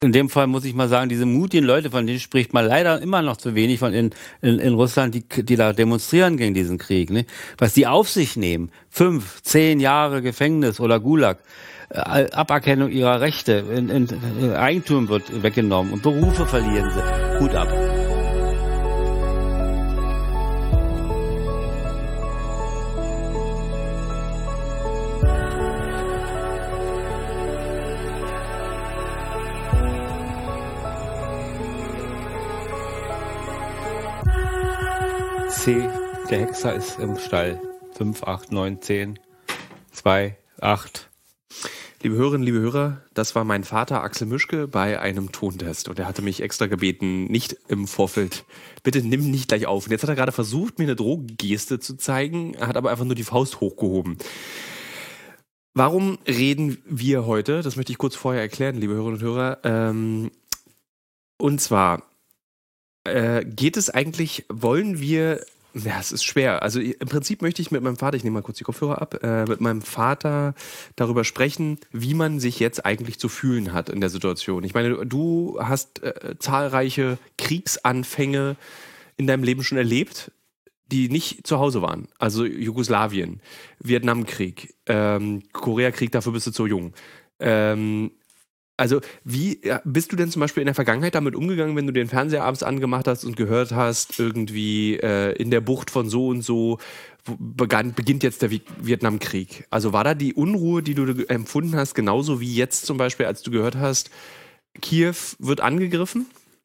In dem Fall muss ich mal sagen, diese mutigen Leute, von denen spricht man leider immer noch zu wenig von in Russland, die da demonstrieren gegen diesen Krieg, ne? Was die auf sich nehmen. 5, 10 Jahre Gefängnis oder Gulag. Aberkennung ihrer Rechte. Eigentum wird weggenommen und Berufe verlieren sie. Hut ab. C, der Hexer ist im Stall. 5, 8, 9, 10, 2, 8. Liebe Hörerinnen, liebe Hörer, das war mein Vater Axel Mischke bei einem Tontest. Und er hatte mich extra gebeten, nicht im Vorfeld, bitte nimm nicht gleich auf. Und jetzt hat er gerade versucht, mir eine Drohgeste zu zeigen, er hat aber einfach nur die Faust hochgehoben. Warum reden wir heute? Das möchte ich kurz vorher erklären, liebe Hörerinnen und Hörer. Und zwar geht es eigentlich, wollen wir, ja, es ist schwer. Also im Prinzip möchte ich mit meinem Vater, ich nehme mal kurz die Kopfhörer ab, mit meinem Vater darüber sprechen, wie man sich jetzt eigentlich zu fühlen hat in der Situation. Ich meine, du hast zahlreiche Kriegsanfänge in deinem Leben schon erlebt, die nicht zu Hause waren. Also Jugoslawien, Vietnamkrieg, Koreakrieg, dafür bist du zu jung. Also wie bist du denn zum Beispiel in der Vergangenheit damit umgegangen, wenn du den Fernseher abends angemacht hast und gehört hast, irgendwie in der Bucht von so und so beginnt jetzt der Vietnamkrieg? Also war da die Unruhe, die du empfunden hast, genauso wie jetzt zum Beispiel, als du gehört hast, Kiew wird angegriffen?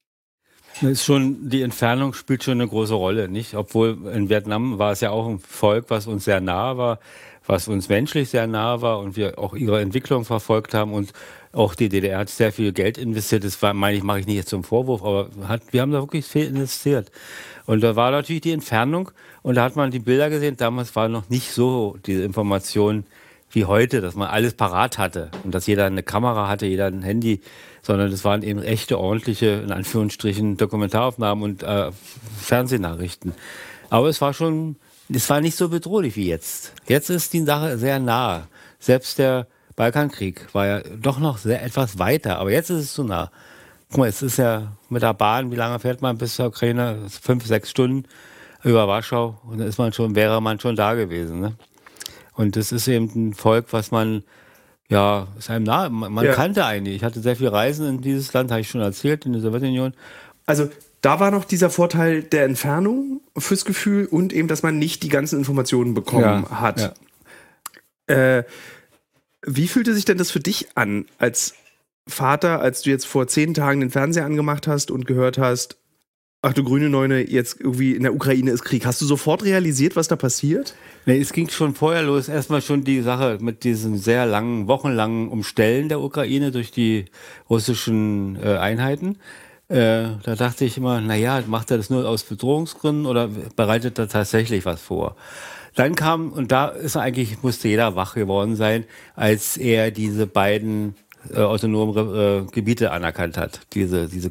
Das ist schon, die Entfernung spielt schon eine große Rolle, nicht? Obwohl in Vietnam war es ja auch ein Volk, was uns sehr nahe war, was uns menschlich sehr nahe war und wir auch ihre Entwicklung verfolgt haben und auch die DDR hat sehr viel Geld investiert. Das war, meine ich, mache ich nicht jetzt zum Vorwurf, aber wir haben da wirklich viel investiert. Und da war natürlich die Entfernung und da hat man die Bilder gesehen. Damals war noch nicht so diese Information wie heute, dass man alles parat hatte und dass jeder eine Kamera hatte, jeder ein Handy, sondern das waren eben echte, ordentliche, in Anführungsstrichen, Dokumentaraufnahmen und Fernsehnachrichten. Aber es war nicht so bedrohlich wie jetzt. Jetzt ist die Sache sehr nah. Selbst der Balkankrieg war ja doch noch etwas weiter, aber jetzt ist es zu nah. Guck mal, es ist ja mit der Bahn, wie lange fährt man bis zur Ukraine? 5, 6 Stunden über Warschau und dann wäre man schon da gewesen, ne? Und das ist eben ein Volk, was man, ja, ist einem nahe, man kannte eigentlich. Ich hatte sehr viel Reisen in dieses Land, habe ich schon erzählt, in der Sowjetunion. Also da war noch dieser Vorteil der Entfernung fürs Gefühl und eben, dass man nicht die ganzen Informationen bekommen hat. Ja. Wie fühlte sich denn das für dich an als Vater, als du jetzt vor 10 Tagen den Fernseher angemacht hast und gehört hast, ach du grüne Neune, jetzt irgendwie in der Ukraine ist Krieg. Hast du sofort realisiert, was da passiert? Nee, es ging schon vorher los. Erstmal schon die Sache mit diesen sehr langen, wochenlangen Umstellen der Ukraine durch die russischen Einheiten. Da dachte ich immer, naja, macht er das nur aus Bedrohungsgründen oder bereitet er tatsächlich was vor? Dann kam, und da musste jeder wach geworden sein, als er diese beiden autonomen Gebiete anerkannt hat. Die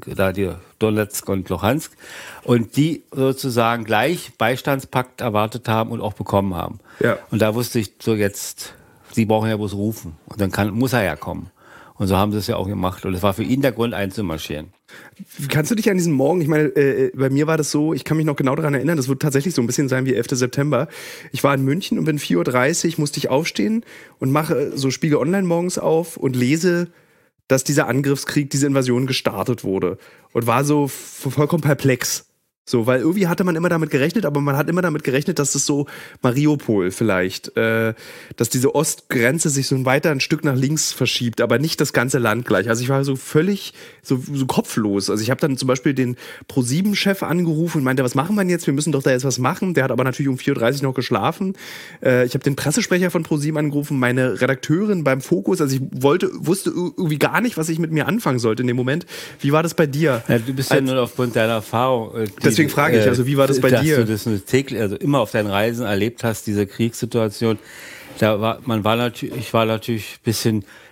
Donetsk und Luhansk. Und die sozusagen gleich Beistandspakt erwartet haben und auch bekommen haben. Ja. Und da wusste ich so jetzt, sie brauchen ja bloß rufen. Und dann muss er ja kommen. Und so haben sie es ja auch gemacht. Und es war für ihn der Grund, einzumarschieren. Kannst du dich an diesen Morgen, ich meine, bei mir war das so, ich kann mich noch genau daran erinnern, das wird tatsächlich so ein bisschen sein wie 11. September. Ich war in München und bin 4:30 Uhr, musste ich aufstehen und mache so Spiegel Online morgens auf und lese, dass dieser Angriffskrieg, diese Invasion gestartet wurde. Und war so vollkommen perplex. So, weil irgendwie hatte man immer damit gerechnet, aber man hat immer damit gerechnet, dass es so Mariupol vielleicht, dass diese Ostgrenze sich so ein Stück nach links verschiebt, aber nicht das ganze Land gleich. Also ich war so völlig so kopflos. Also ich habe dann zum Beispiel den ProSieben-Chef angerufen und meinte, was machen wir denn jetzt? Wir müssen doch da jetzt was machen. Der hat aber natürlich um 4:30 Uhr noch geschlafen. Ich habe den Pressesprecher von ProSieben angerufen, meine Redakteurin beim Fokus. Also ich wusste irgendwie gar nicht, was ich mit mir anfangen sollte in dem Moment. Wie war das bei dir? Ja, du bist ja nur aufgrund deiner Erfahrung. Deswegen frage ich, also wie war das bei dir? Dass du das täglich, also immer auf deinen Reisen erlebt hast, diese Kriegssituation. Ich war natürlich ein bisschen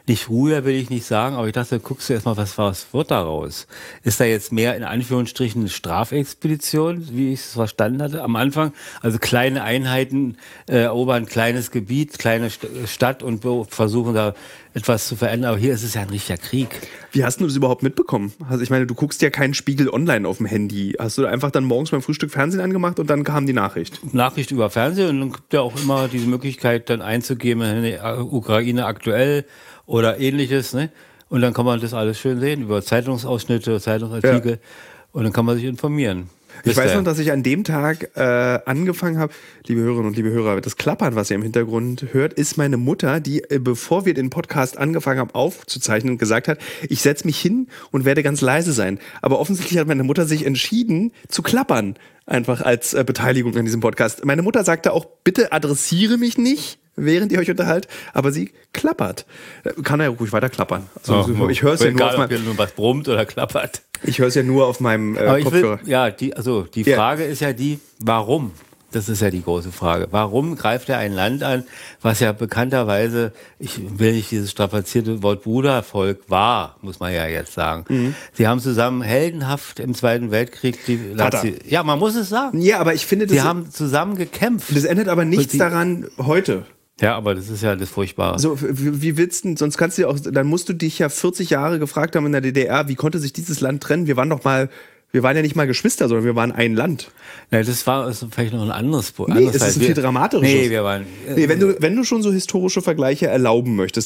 Nicht Ruhe will ich nicht sagen, aber ich dachte, guckst du erstmal, was wird daraus? Ist da jetzt mehr in Anführungsstrichen eine Strafexpedition, wie ich es verstanden hatte am Anfang? Also kleine Einheiten erobern ein kleines Gebiet, kleine Stadt und versuchen da etwas zu verändern. Aber hier ist es ja ein richtiger Krieg. Wie hast du das überhaupt mitbekommen? Also ich meine, du guckst ja keinen Spiegel online auf dem Handy. Hast du einfach dann morgens beim Frühstück Fernsehen angemacht und dann kam die Nachricht? Nachricht über Fernsehen und dann gibt ja auch immer diese Möglichkeit, dann einzugeben, Ukraine aktuell oder ähnliches, ne? Und dann kann man das alles schön sehen über Zeitungsausschnitte, Zeitungsartikel, ja. Und dann kann man sich informieren. Ich weiß noch, dass ich an dem Tag angefangen habe, liebe Hörerinnen und liebe Hörer, das Klappern, was ihr im Hintergrund hört, ist meine Mutter, die, bevor wir den Podcast angefangen haben aufzuzeichnen, gesagt hat, ich setze mich hin und werde ganz leise sein. Aber offensichtlich hat meine Mutter sich entschieden zu klappern, einfach als Beteiligung an diesem Podcast. Meine Mutter sagte auch, bitte adressiere mich nicht, während ihr euch unterhaltet, aber sie klappert. Kann er ja ruhig weiter klappern. Also, ich höre es ja nur auf meinem... Ob was brummt oder klappert. Ich höre es ja nur auf meinem Kopfhörer. Die Frage ist ja die, warum? Das ist ja die große Frage. Warum greift er ein Land an, was ja bekannterweise, ich will nicht dieses strapazierte Wort Brudervolk war, muss man ja jetzt sagen. Mhm. Sie haben zusammen heldenhaft im Zweiten Weltkrieg die Nazis. Ja, man muss es sagen. Ja, aber ich finde, sie haben zusammen gekämpft. Das ändert aber nichts daran heute. Ja, aber das ist ja das Furchtbare. So, wie willst du, sonst kannst du ja auch, dann musst du dich ja 40 Jahre gefragt haben in der DDR, wie konnte sich dieses Land trennen? Wir waren ja nicht mal Geschwister, sondern wir waren ein Land. Ja, das war vielleicht noch ein anderes Problem. Nee, es ist viel dramatischer. Nee, wir waren... wenn du schon so historische Vergleiche erlauben möchtest,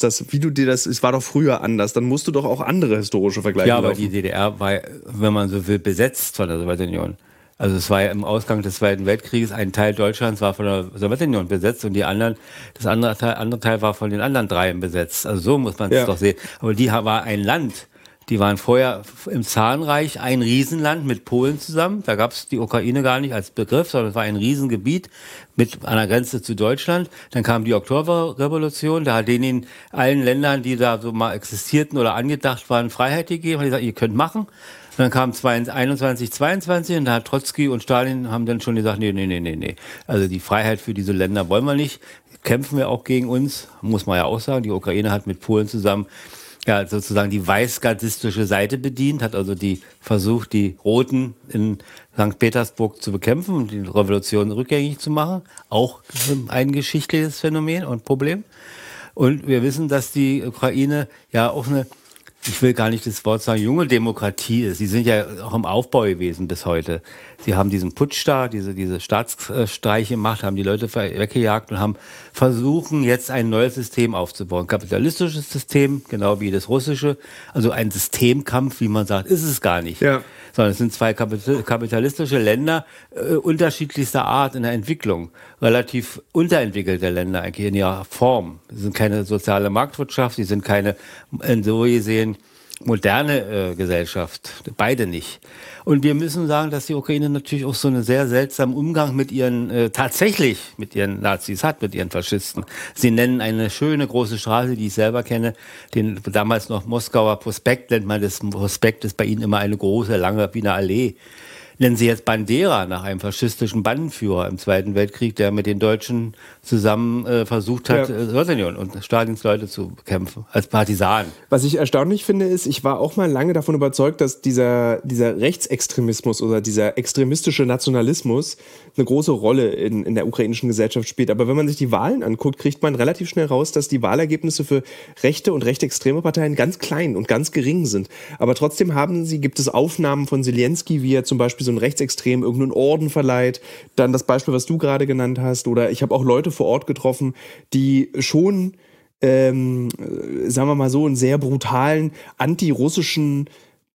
es war doch früher anders, dann musst du doch auch andere historische Vergleiche erlauben. Ja, aber die DDR war, wenn man so will, besetzt von der Sowjetunion. Also es war ja im Ausgang des Zweiten Weltkrieges, ein Teil Deutschlands war von der Sowjetunion besetzt und das andere Teil war von den anderen dreien besetzt. Also so muss man es doch sehen. Aber die war ein Land. Die waren vorher im Zarenreich ein Riesenland mit Polen zusammen. Da gab es die Ukraine gar nicht als Begriff, sondern es war ein Riesengebiet an der Grenze zu Deutschland. Dann kam die Oktoberrevolution, da hat denen allen Ländern, die da so mal existierten oder angedacht waren, Freiheit gegeben. Die gesagt, ihr könnt machen. Und dann kam 21, 22 und da hat Trotzki und Stalin haben dann schon gesagt, nee. Also die Freiheit für diese Länder wollen wir nicht. Kämpfen wir auch gegen uns, muss man ja auch sagen. Die Ukraine hat mit Polen zusammen ja sozusagen die weißgardistische Seite bedient, hat also versucht, die Roten in St. Petersburg zu bekämpfen und die Revolution rückgängig zu machen. Auch ein geschichtliches Phänomen und Problem. Und wir wissen, dass die Ukraine ja auch ich will gar nicht das Wort sagen, junge Demokratie ist. Sie sind ja auch im Aufbau gewesen bis heute. Sie haben diesen Putsch da, diese Staatsstreiche gemacht, haben die Leute weggejagt und versuchen jetzt ein neues System aufzubauen. Ein kapitalistisches System, genau wie das russische. Also ein Systemkampf, wie man sagt, ist es gar nicht. Ja. Sondern es sind zwei kapitalistische Länder unterschiedlichster Art in der Entwicklung. Relativ unterentwickelte Länder eigentlich in ihrer Form. Sie sind keine soziale Marktwirtschaft, sie sind keine, so gesehen, moderne Gesellschaft. Beide nicht. Und wir müssen sagen, dass die Ukraine natürlich auch so einen sehr seltsamen Umgang mit tatsächlich mit ihren Nazis hat, mit ihren Faschisten. Sie nennen eine schöne große Straße, die ich selber kenne, den damals noch Moskauer Prospekt nennt man das. Prospekt ist bei ihnen immer eine große, lange Wiener Allee. Nennen sie jetzt Bandera nach einem faschistischen Bandenführer im Zweiten Weltkrieg, der mit den Deutschen zusammen versucht hat, Sowjetunion und Stalins Leute zu bekämpfen, als Partisanen. Was ich erstaunlich finde, ist, ich war auch mal lange davon überzeugt, dass dieser Rechtsextremismus oder dieser extremistische Nationalismus eine große Rolle in der ukrainischen Gesellschaft spielt. Aber wenn man sich die Wahlen anguckt, kriegt man relativ schnell raus, dass die Wahlergebnisse für rechte und rechtsextreme Parteien ganz klein und ganz gering sind. Aber trotzdem gibt es Aufnahmen von Zelensky, wie er zum Beispiel so ein Rechtsextrem irgendeinen Orden verleiht. Dann das Beispiel, was du gerade genannt hast. Oder ich habe auch Leute vor Ort getroffen, die schon, sagen wir mal so, einen sehr brutalen antirussischen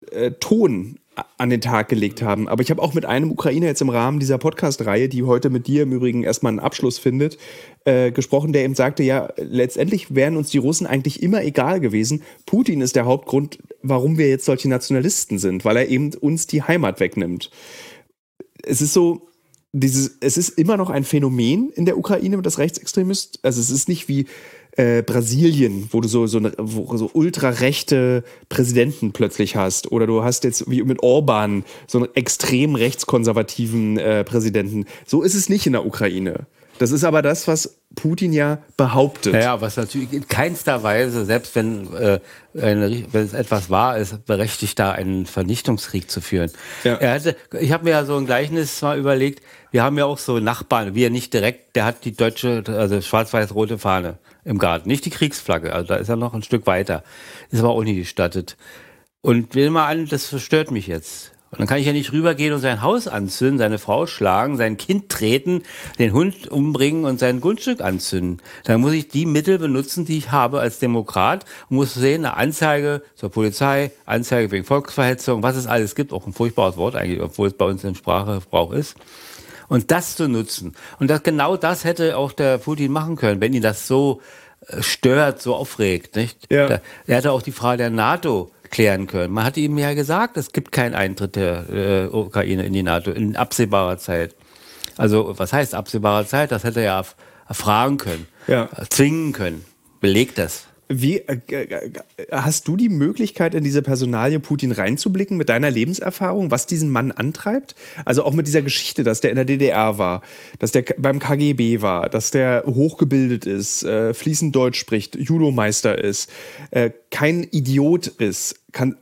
Ton an den Tag gelegt haben. Aber ich habe auch mit einem Ukrainer jetzt im Rahmen dieser Podcast-Reihe, die heute mit dir im Übrigen erstmal einen Abschluss findet, gesprochen, der eben sagte, ja, letztendlich wären uns die Russen eigentlich immer egal gewesen. Putin ist der Hauptgrund, warum wir jetzt solche Nationalisten sind, weil er eben uns die Heimat wegnimmt. Es ist so, es ist immer noch ein Phänomen in der Ukraine, das Rechtsextremist. Also es ist nicht wie Brasilien, wo du so ultrarechte Präsidenten plötzlich hast. Oder du hast jetzt wie mit Orban so einen extrem rechtskonservativen Präsidenten. So ist es nicht in der Ukraine. Das ist aber das, was Putin ja behauptet. Naja, was natürlich in keinster Weise, selbst wenn es etwas wahr ist, berechtigt, da einen Vernichtungskrieg zu führen. Ja. Ich habe mir ja so ein Gleichnis mal überlegt, wir haben ja auch so Nachbarn, wir nicht direkt, der hat die deutsche, also schwarz-weiß-rote Fahne im Garten, nicht die Kriegsflagge, also da ist er noch ein Stück weiter, ist aber auch nicht gestattet. Und will mal an, das verstört mich jetzt. Und dann kann ich ja nicht rübergehen und sein Haus anzünden, seine Frau schlagen, sein Kind treten, den Hund umbringen und sein Grundstück anzünden. Dann muss ich die Mittel benutzen, die ich habe als Demokrat und muss sehen, eine Anzeige zur Polizei, Anzeige wegen Volksverhetzung, was es alles gibt, auch ein furchtbares Wort eigentlich, obwohl es bei uns im Sprachgebrauch ist. Und das zu nutzen. Und genau das hätte auch der Putin machen können, wenn ihn das so stört, so aufregt, nicht? Ja. Er hätte auch die Frage der NATO klären können. Man hatte ihm ja gesagt, es gibt keinen Eintritt der Ukraine in die NATO in absehbarer Zeit. Also was heißt absehbarer Zeit? Das hätte er ja erfragen können, zwingen können. Belegt das. Wie hast du die Möglichkeit, in diese Personalie Putin reinzublicken mit deiner Lebenserfahrung, was diesen Mann antreibt? Also auch mit dieser Geschichte, dass der in der DDR war, dass der beim KGB war, dass der hochgebildet ist, fließend Deutsch spricht, Judomeister ist, kein Idiot ist.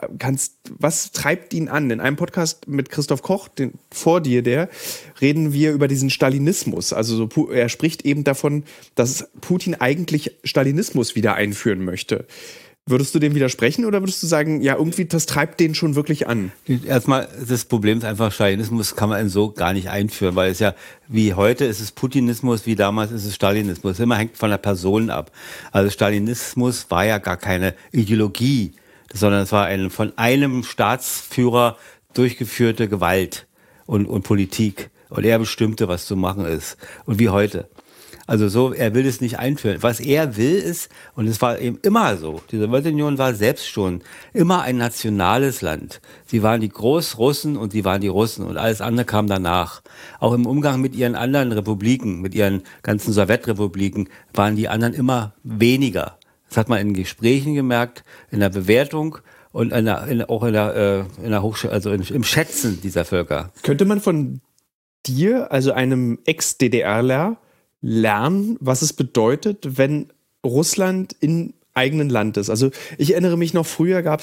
Was treibt ihn an? In einem Podcast mit Christoph Koch, vor dir, reden wir über diesen Stalinismus. Also er spricht eben davon, dass Putin eigentlich Stalinismus wieder einführen möchte. Würdest du dem widersprechen oder würdest du sagen, ja, irgendwie, das treibt den schon wirklich an? Erstmal, das Problem ist einfach, Stalinismus kann man so gar nicht einführen, weil es ja, wie heute ist es Putinismus, wie damals ist es Stalinismus. Immer hängt von der Person ab. Also Stalinismus war ja gar keine Ideologie, sondern es war eine von einem Staatsführer durchgeführte Gewalt und Politik. Und er bestimmte, was zu machen ist. Und wie heute. Also so, er will es nicht einführen. Was er will ist, und es war eben immer so, die Sowjetunion war selbst schon immer ein nationales Land. Sie waren die Großrussen und sie waren die Russen und alles andere kam danach. Auch im Umgang mit ihren anderen Republiken, mit ihren ganzen Sowjetrepubliken, waren die anderen immer weniger. Das hat man in Gesprächen gemerkt, in der Bewertung und auch in der Hochschule, also im Schätzen dieser Völker. Könnte man von dir, also einem Ex-DDRler, lernen, was es bedeutet, wenn Russland im eigenen Land ist? Also ich erinnere mich noch, früher gab es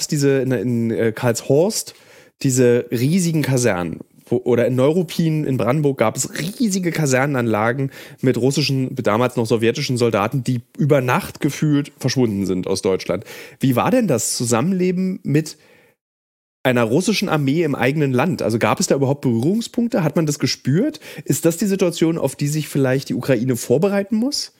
in Karlshorst diese riesigen Kasernen. Oder in Neuruppin in Brandenburg gab es riesige Kasernenanlagen mit russischen, damals noch sowjetischen Soldaten, die über Nacht gefühlt verschwunden sind aus Deutschland. Wie war denn das Zusammenleben mit einer russischen Armee im eigenen Land? Also gab es da überhaupt Berührungspunkte? Hat man das gespürt? Ist das die Situation, auf die sich vielleicht die Ukraine vorbereiten muss?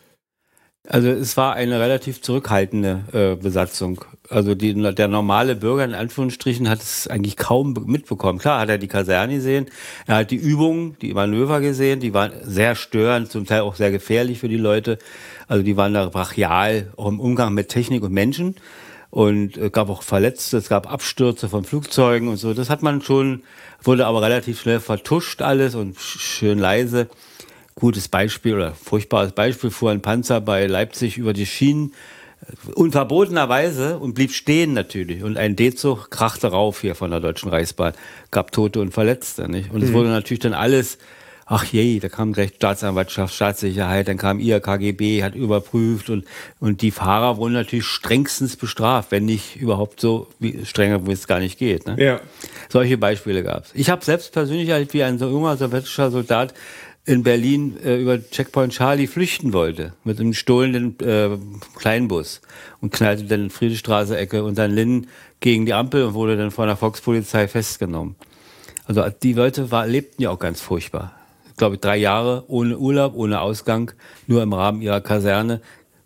Also es war eine relativ zurückhaltende Besatzung. Also der normale Bürger in Anführungsstrichen hat es eigentlich kaum mitbekommen. Klar hat er die Kaserne gesehen, er hat die Übungen, die Manöver gesehen, die waren sehr störend, zum Teil auch sehr gefährlich für die Leute. Also die waren da brachial, auch im Umgang mit Technik und Menschen. Und es gab auch Verletzte, es gab Abstürze von Flugzeugen und so. Das hat man schon, wurde aber relativ schnell vertuscht alles und schön leise. Gutes Beispiel oder furchtbares Beispiel, fuhr ein Panzer bei Leipzig über die Schienen, unverbotenerweise, und blieb stehen natürlich. Und ein D-Zug krachte rauf hier von der Deutschen Reichsbahn, gab Tote und Verletzte, nicht? Und es wurde natürlich dann alles, ach je, da kam gleich Staatsanwaltschaft, Staatssicherheit, dann kam ihr KGB, hat überprüft und die Fahrer wurden natürlich strengstens bestraft, wenn nicht überhaupt so strenger, wie es gar nicht geht. Ne? Ja. Solche Beispiele gab es. Ich habe selbst persönlich, halt wie ein so junger sowjetischer Soldat in Berlin über Checkpoint Charlie flüchten wollte, mit einem gestohlenen Kleinbus und knallte dann in Friedrichstraße-Ecke und dann Linden gegen die Ampel und wurde dann von der Volkspolizei festgenommen. Also die Leute lebten ja auch ganz furchtbar. Ich glaube, 3 Jahre ohne Urlaub, ohne Ausgang, nur im Rahmen ihrer Kaserne.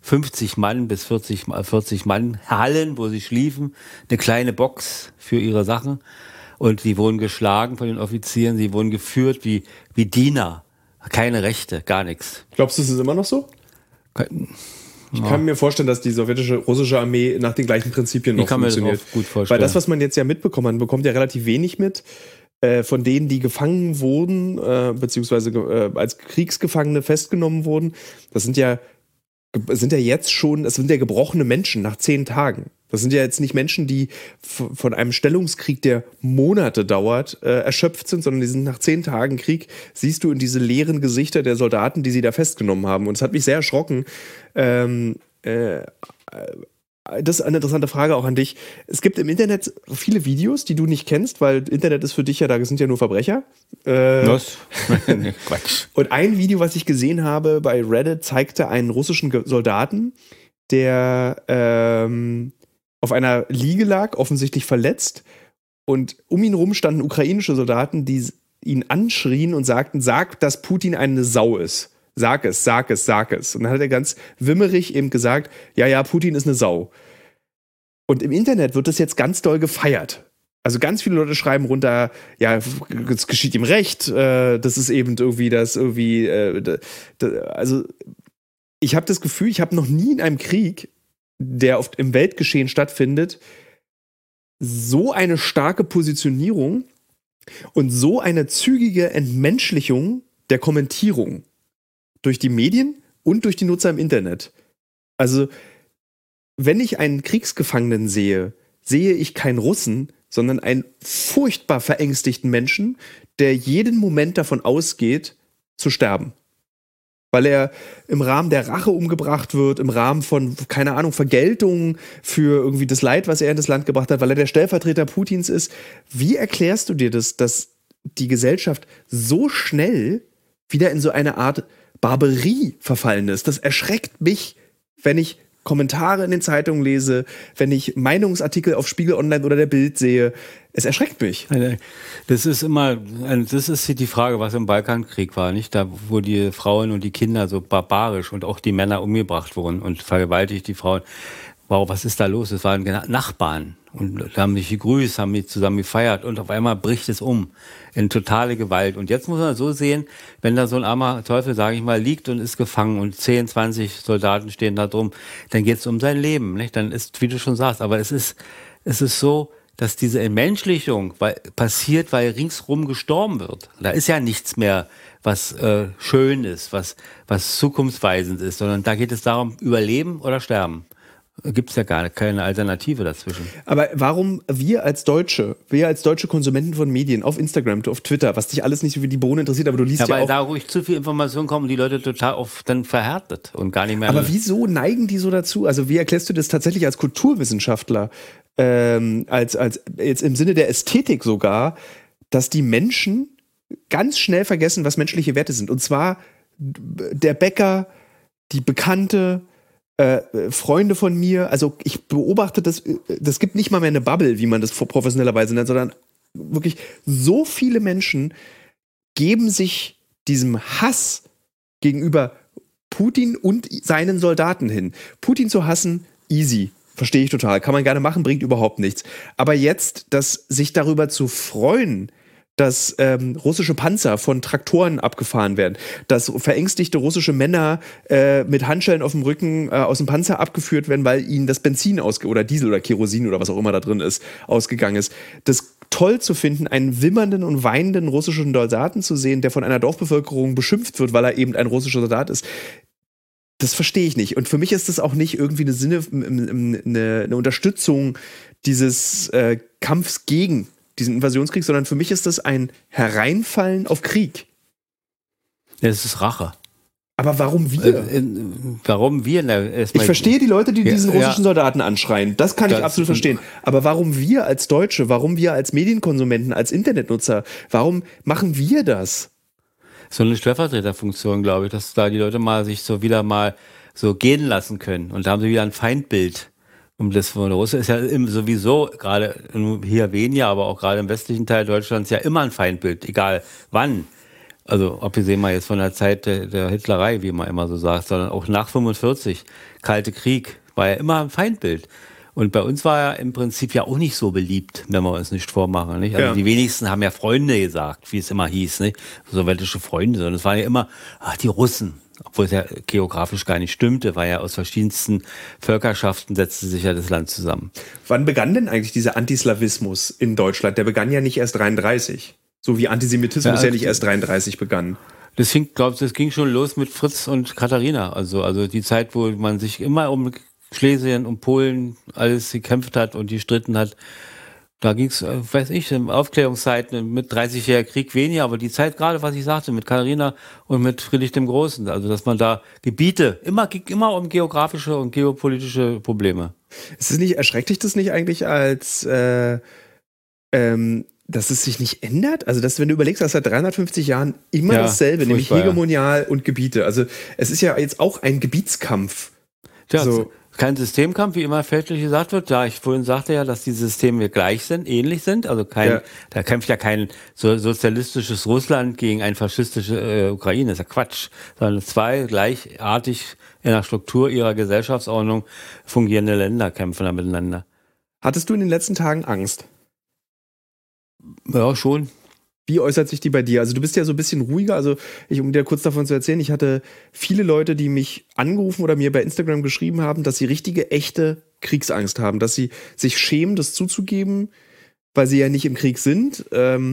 50 Mann bis 40 Mann Hallen, wo sie schliefen, eine kleine Box für ihre Sachen. Und sie wurden geschlagen von den Offizieren, sie wurden geführt wie Diener. Keine Rechte, gar nichts. Glaubst du, es ist immer noch so? Ich kann mir vorstellen, dass die russische Armee nach den gleichen Prinzipien noch funktioniert. Ich kann mir das auch gut vorstellen. Weil das, was man jetzt ja mitbekommt, man bekommt ja relativ wenig mit von denen, die gefangen wurden, beziehungsweise als Kriegsgefangene festgenommen wurden. Das sind ja sind ja jetzt schon, es sind ja gebrochene Menschen nach 10 Tagen. Das sind ja jetzt nicht Menschen, die von einem Stellungskrieg, der Monate dauert, erschöpft sind, sondern die sind nach 10 Tagen Krieg, siehst du in diese leeren Gesichter der Soldaten, die sie da festgenommen haben. Und es hat mich sehr erschrocken. Das ist eine interessante Frage auch an dich. Es gibt im Internet viele Videos, die du nicht kennst, weil Internet ist für dich ja, da sind ja nur Verbrecher. Was? Nee, Quatsch. Und ein Video, was ich gesehen habe bei Reddit, zeigte einen russischen Soldaten, der auf einer Liege lag, offensichtlich verletzt. Und um ihn rum standen ukrainische Soldaten, die ihn anschrien und sagten, sag, dass Putin eine Sau ist. Sag es, sag es, sag es. Und dann hat er ganz wimmerig eben gesagt, ja, Putin ist eine Sau. Und im Internet wird das jetzt ganz doll gefeiert. Also ganz viele Leute schreiben runter, ja, es geschieht ihm recht, das ist eben irgendwie also ich habe das Gefühl, ich habe noch nie in einem Krieg, der oft im Weltgeschehen stattfindet, so eine starke Positionierung und so eine zügige Entmenschlichung der Kommentierung durch die Medien und durch die Nutzer im Internet. Also, wenn ich einen Kriegsgefangenen sehe, sehe ich keinen Russen, sondern einen furchtbar verängstigten Menschen, der jeden Moment davon ausgeht, zu sterben. Weil er im Rahmen der Rache umgebracht wird, im Rahmen von, keine Ahnung, Vergeltung für irgendwie das Leid, was er in das Land gebracht hat, weil er der Stellvertreter Putins ist. Wie erklärst du dir das, dass die Gesellschaft so schnell wieder in so eine Art Barbarie verfallen ist? Das erschreckt mich, wenn ich Kommentare in den Zeitungen lese, wenn ich Meinungsartikel auf Spiegel Online oder der Bild sehe. Es erschreckt mich. Das ist die Frage, was im Balkankrieg war, nicht? Da, wo die Frauen und die Kinder so barbarisch und auch die Männer umgebracht wurden und vergewaltigt die Frauen. Wow, was ist da los? Es waren Nachbarn und haben sich gegrüßt, haben mich zusammen gefeiert und auf einmal bricht es um in totale Gewalt. Und jetzt muss man so sehen, wenn da so ein armer Teufel, sage ich mal, liegt und ist gefangen und 10, 20 Soldaten stehen da drum, dann geht es um sein Leben, nicht? Dann ist, wie du schon sagst, aber es ist so, dass diese Entmenschlichung passiert, weil ringsrum gestorben wird. Da ist ja nichts mehr, was schön ist, was zukunftsweisend ist, sondern da geht es darum, überleben oder sterben. Gibt es ja keine Alternative dazwischen. Aber warum wir als deutsche Konsumenten von Medien auf Instagram, auf Twitter, was dich alles nicht wie die Bohne interessiert, aber du liest ja weil auch... da ruhig zu viel Information kommen, die Leute total oft dann verhärtet und gar nicht mehr... Aber wieso neigen die so dazu? Also wie erklärst du das tatsächlich als Kulturwissenschaftler, als jetzt im Sinne der Ästhetik sogar, dass die Menschen ganz schnell vergessen, was menschliche Werte sind? Und zwar der Bäcker, die Bekannte... Freunde von mir, also ich beobachte das gibt nicht mal mehr eine Bubble, wie man das professionellerweise nennt, sondern wirklich so viele Menschen geben sich diesem Hass gegenüber Putin und seinen Soldaten hin. Putin zu hassen, easy, verstehe ich total, kann man gerne machen, bringt überhaupt nichts. Aber jetzt, sich darüber zu freuen, dass russische Panzer von Traktoren abgefahren werden, dass verängstigte russische Männer mit Handschellen auf dem Rücken aus dem Panzer abgeführt werden, weil ihnen das Benzin oder Diesel oder Kerosin oder was auch immer da drin ist, ausgegangen ist. Das toll zu finden, einen wimmernden und weinenden russischen Soldaten zu sehen, der von einer Dorfbevölkerung beschimpft wird, weil er eben ein russischer Soldat ist. Das verstehe ich nicht. Und für mich ist das auch nicht irgendwie eine Unterstützung dieses Kampfs gegen diesen Invasionskrieg, sondern für mich ist das ein Hereinfallen auf Krieg. Es ist Rache. Aber warum wir? Warum wir? Ich verstehe die Leute, die diesen russischen Soldaten anschreien. Das kann ich absolut verstehen. Aber warum wir als Deutsche, warum wir als Medienkonsumenten, als Internetnutzer, warum machen wir das? So eine Stellvertreterfunktion, glaube ich, dass da die Leute sich wieder mal so gehen lassen können. Und da haben sie wieder ein Feindbild. Das von Russland ist ja sowieso, gerade hier weniger, aber auch gerade im westlichen Teil Deutschlands ja immer ein Feindbild, egal wann. Also abgesehen mal jetzt von der Zeit der Hitlerei, wie man immer so sagt, sondern auch nach 45, Kalte Krieg, war ja immer ein Feindbild. Und bei uns war er im Prinzip ja auch nicht so beliebt, wenn wir uns nicht vormachen. Nicht? Also die wenigsten haben ja Freunde gesagt, wie es immer hieß, nicht? Sowjetische Freunde, sondern es waren ja immer, die Russen. Obwohl es ja geografisch gar nicht stimmte, weil ja aus verschiedensten Völkerschaften setzte sich ja das Land zusammen. Wann begann denn eigentlich dieser Antislawismus in Deutschland? Der begann ja nicht erst 1933. So wie Antisemitismus ja nicht erst 1933 begann. Das ging schon los mit Fritz und Katharina. Also die Zeit, wo man sich immer um Schlesien, um Polen alles gekämpft hat und gestritten hat. Da ging es, weiß ich, in Aufklärungszeiten mit 30-jähriger Krieg weniger, aber die Zeit gerade, was ich sagte, mit Katharina und mit Friedrich dem Großen, also dass man da ging immer um geografische und geopolitische Probleme. Erschreckt dich das nicht eigentlich dass es sich nicht ändert? Also, wenn du überlegst, dass seit 350 Jahren immer dasselbe, nämlich hegemonial und Gebiete. Also, es ist ja jetzt auch ein Gebietskampf. Ja, so. Kein Systemkampf, wie immer fälschlich gesagt wird. Da ich vorhin sagte ja, dass die Systeme gleich sind, ähnlich sind. Also da kämpft ja kein sozialistisches Russland gegen ein faschistische Ukraine. Das ist ja Quatsch. Sondern zwei gleichartig in der Struktur ihrer Gesellschaftsordnung fungierende Länder kämpfen da miteinander. Hattest du in den letzten Tagen Angst? Ja, schon. Wie äußert sich die bei dir? Also du bist ja so ein bisschen ruhiger. Also um dir kurz davon zu erzählen, ich hatte viele Leute, die mich angerufen oder mir bei Instagram geschrieben haben, dass sie richtige, echte Kriegsangst haben, dass sie sich schämen, das zuzugeben, weil sie ja nicht im Krieg sind.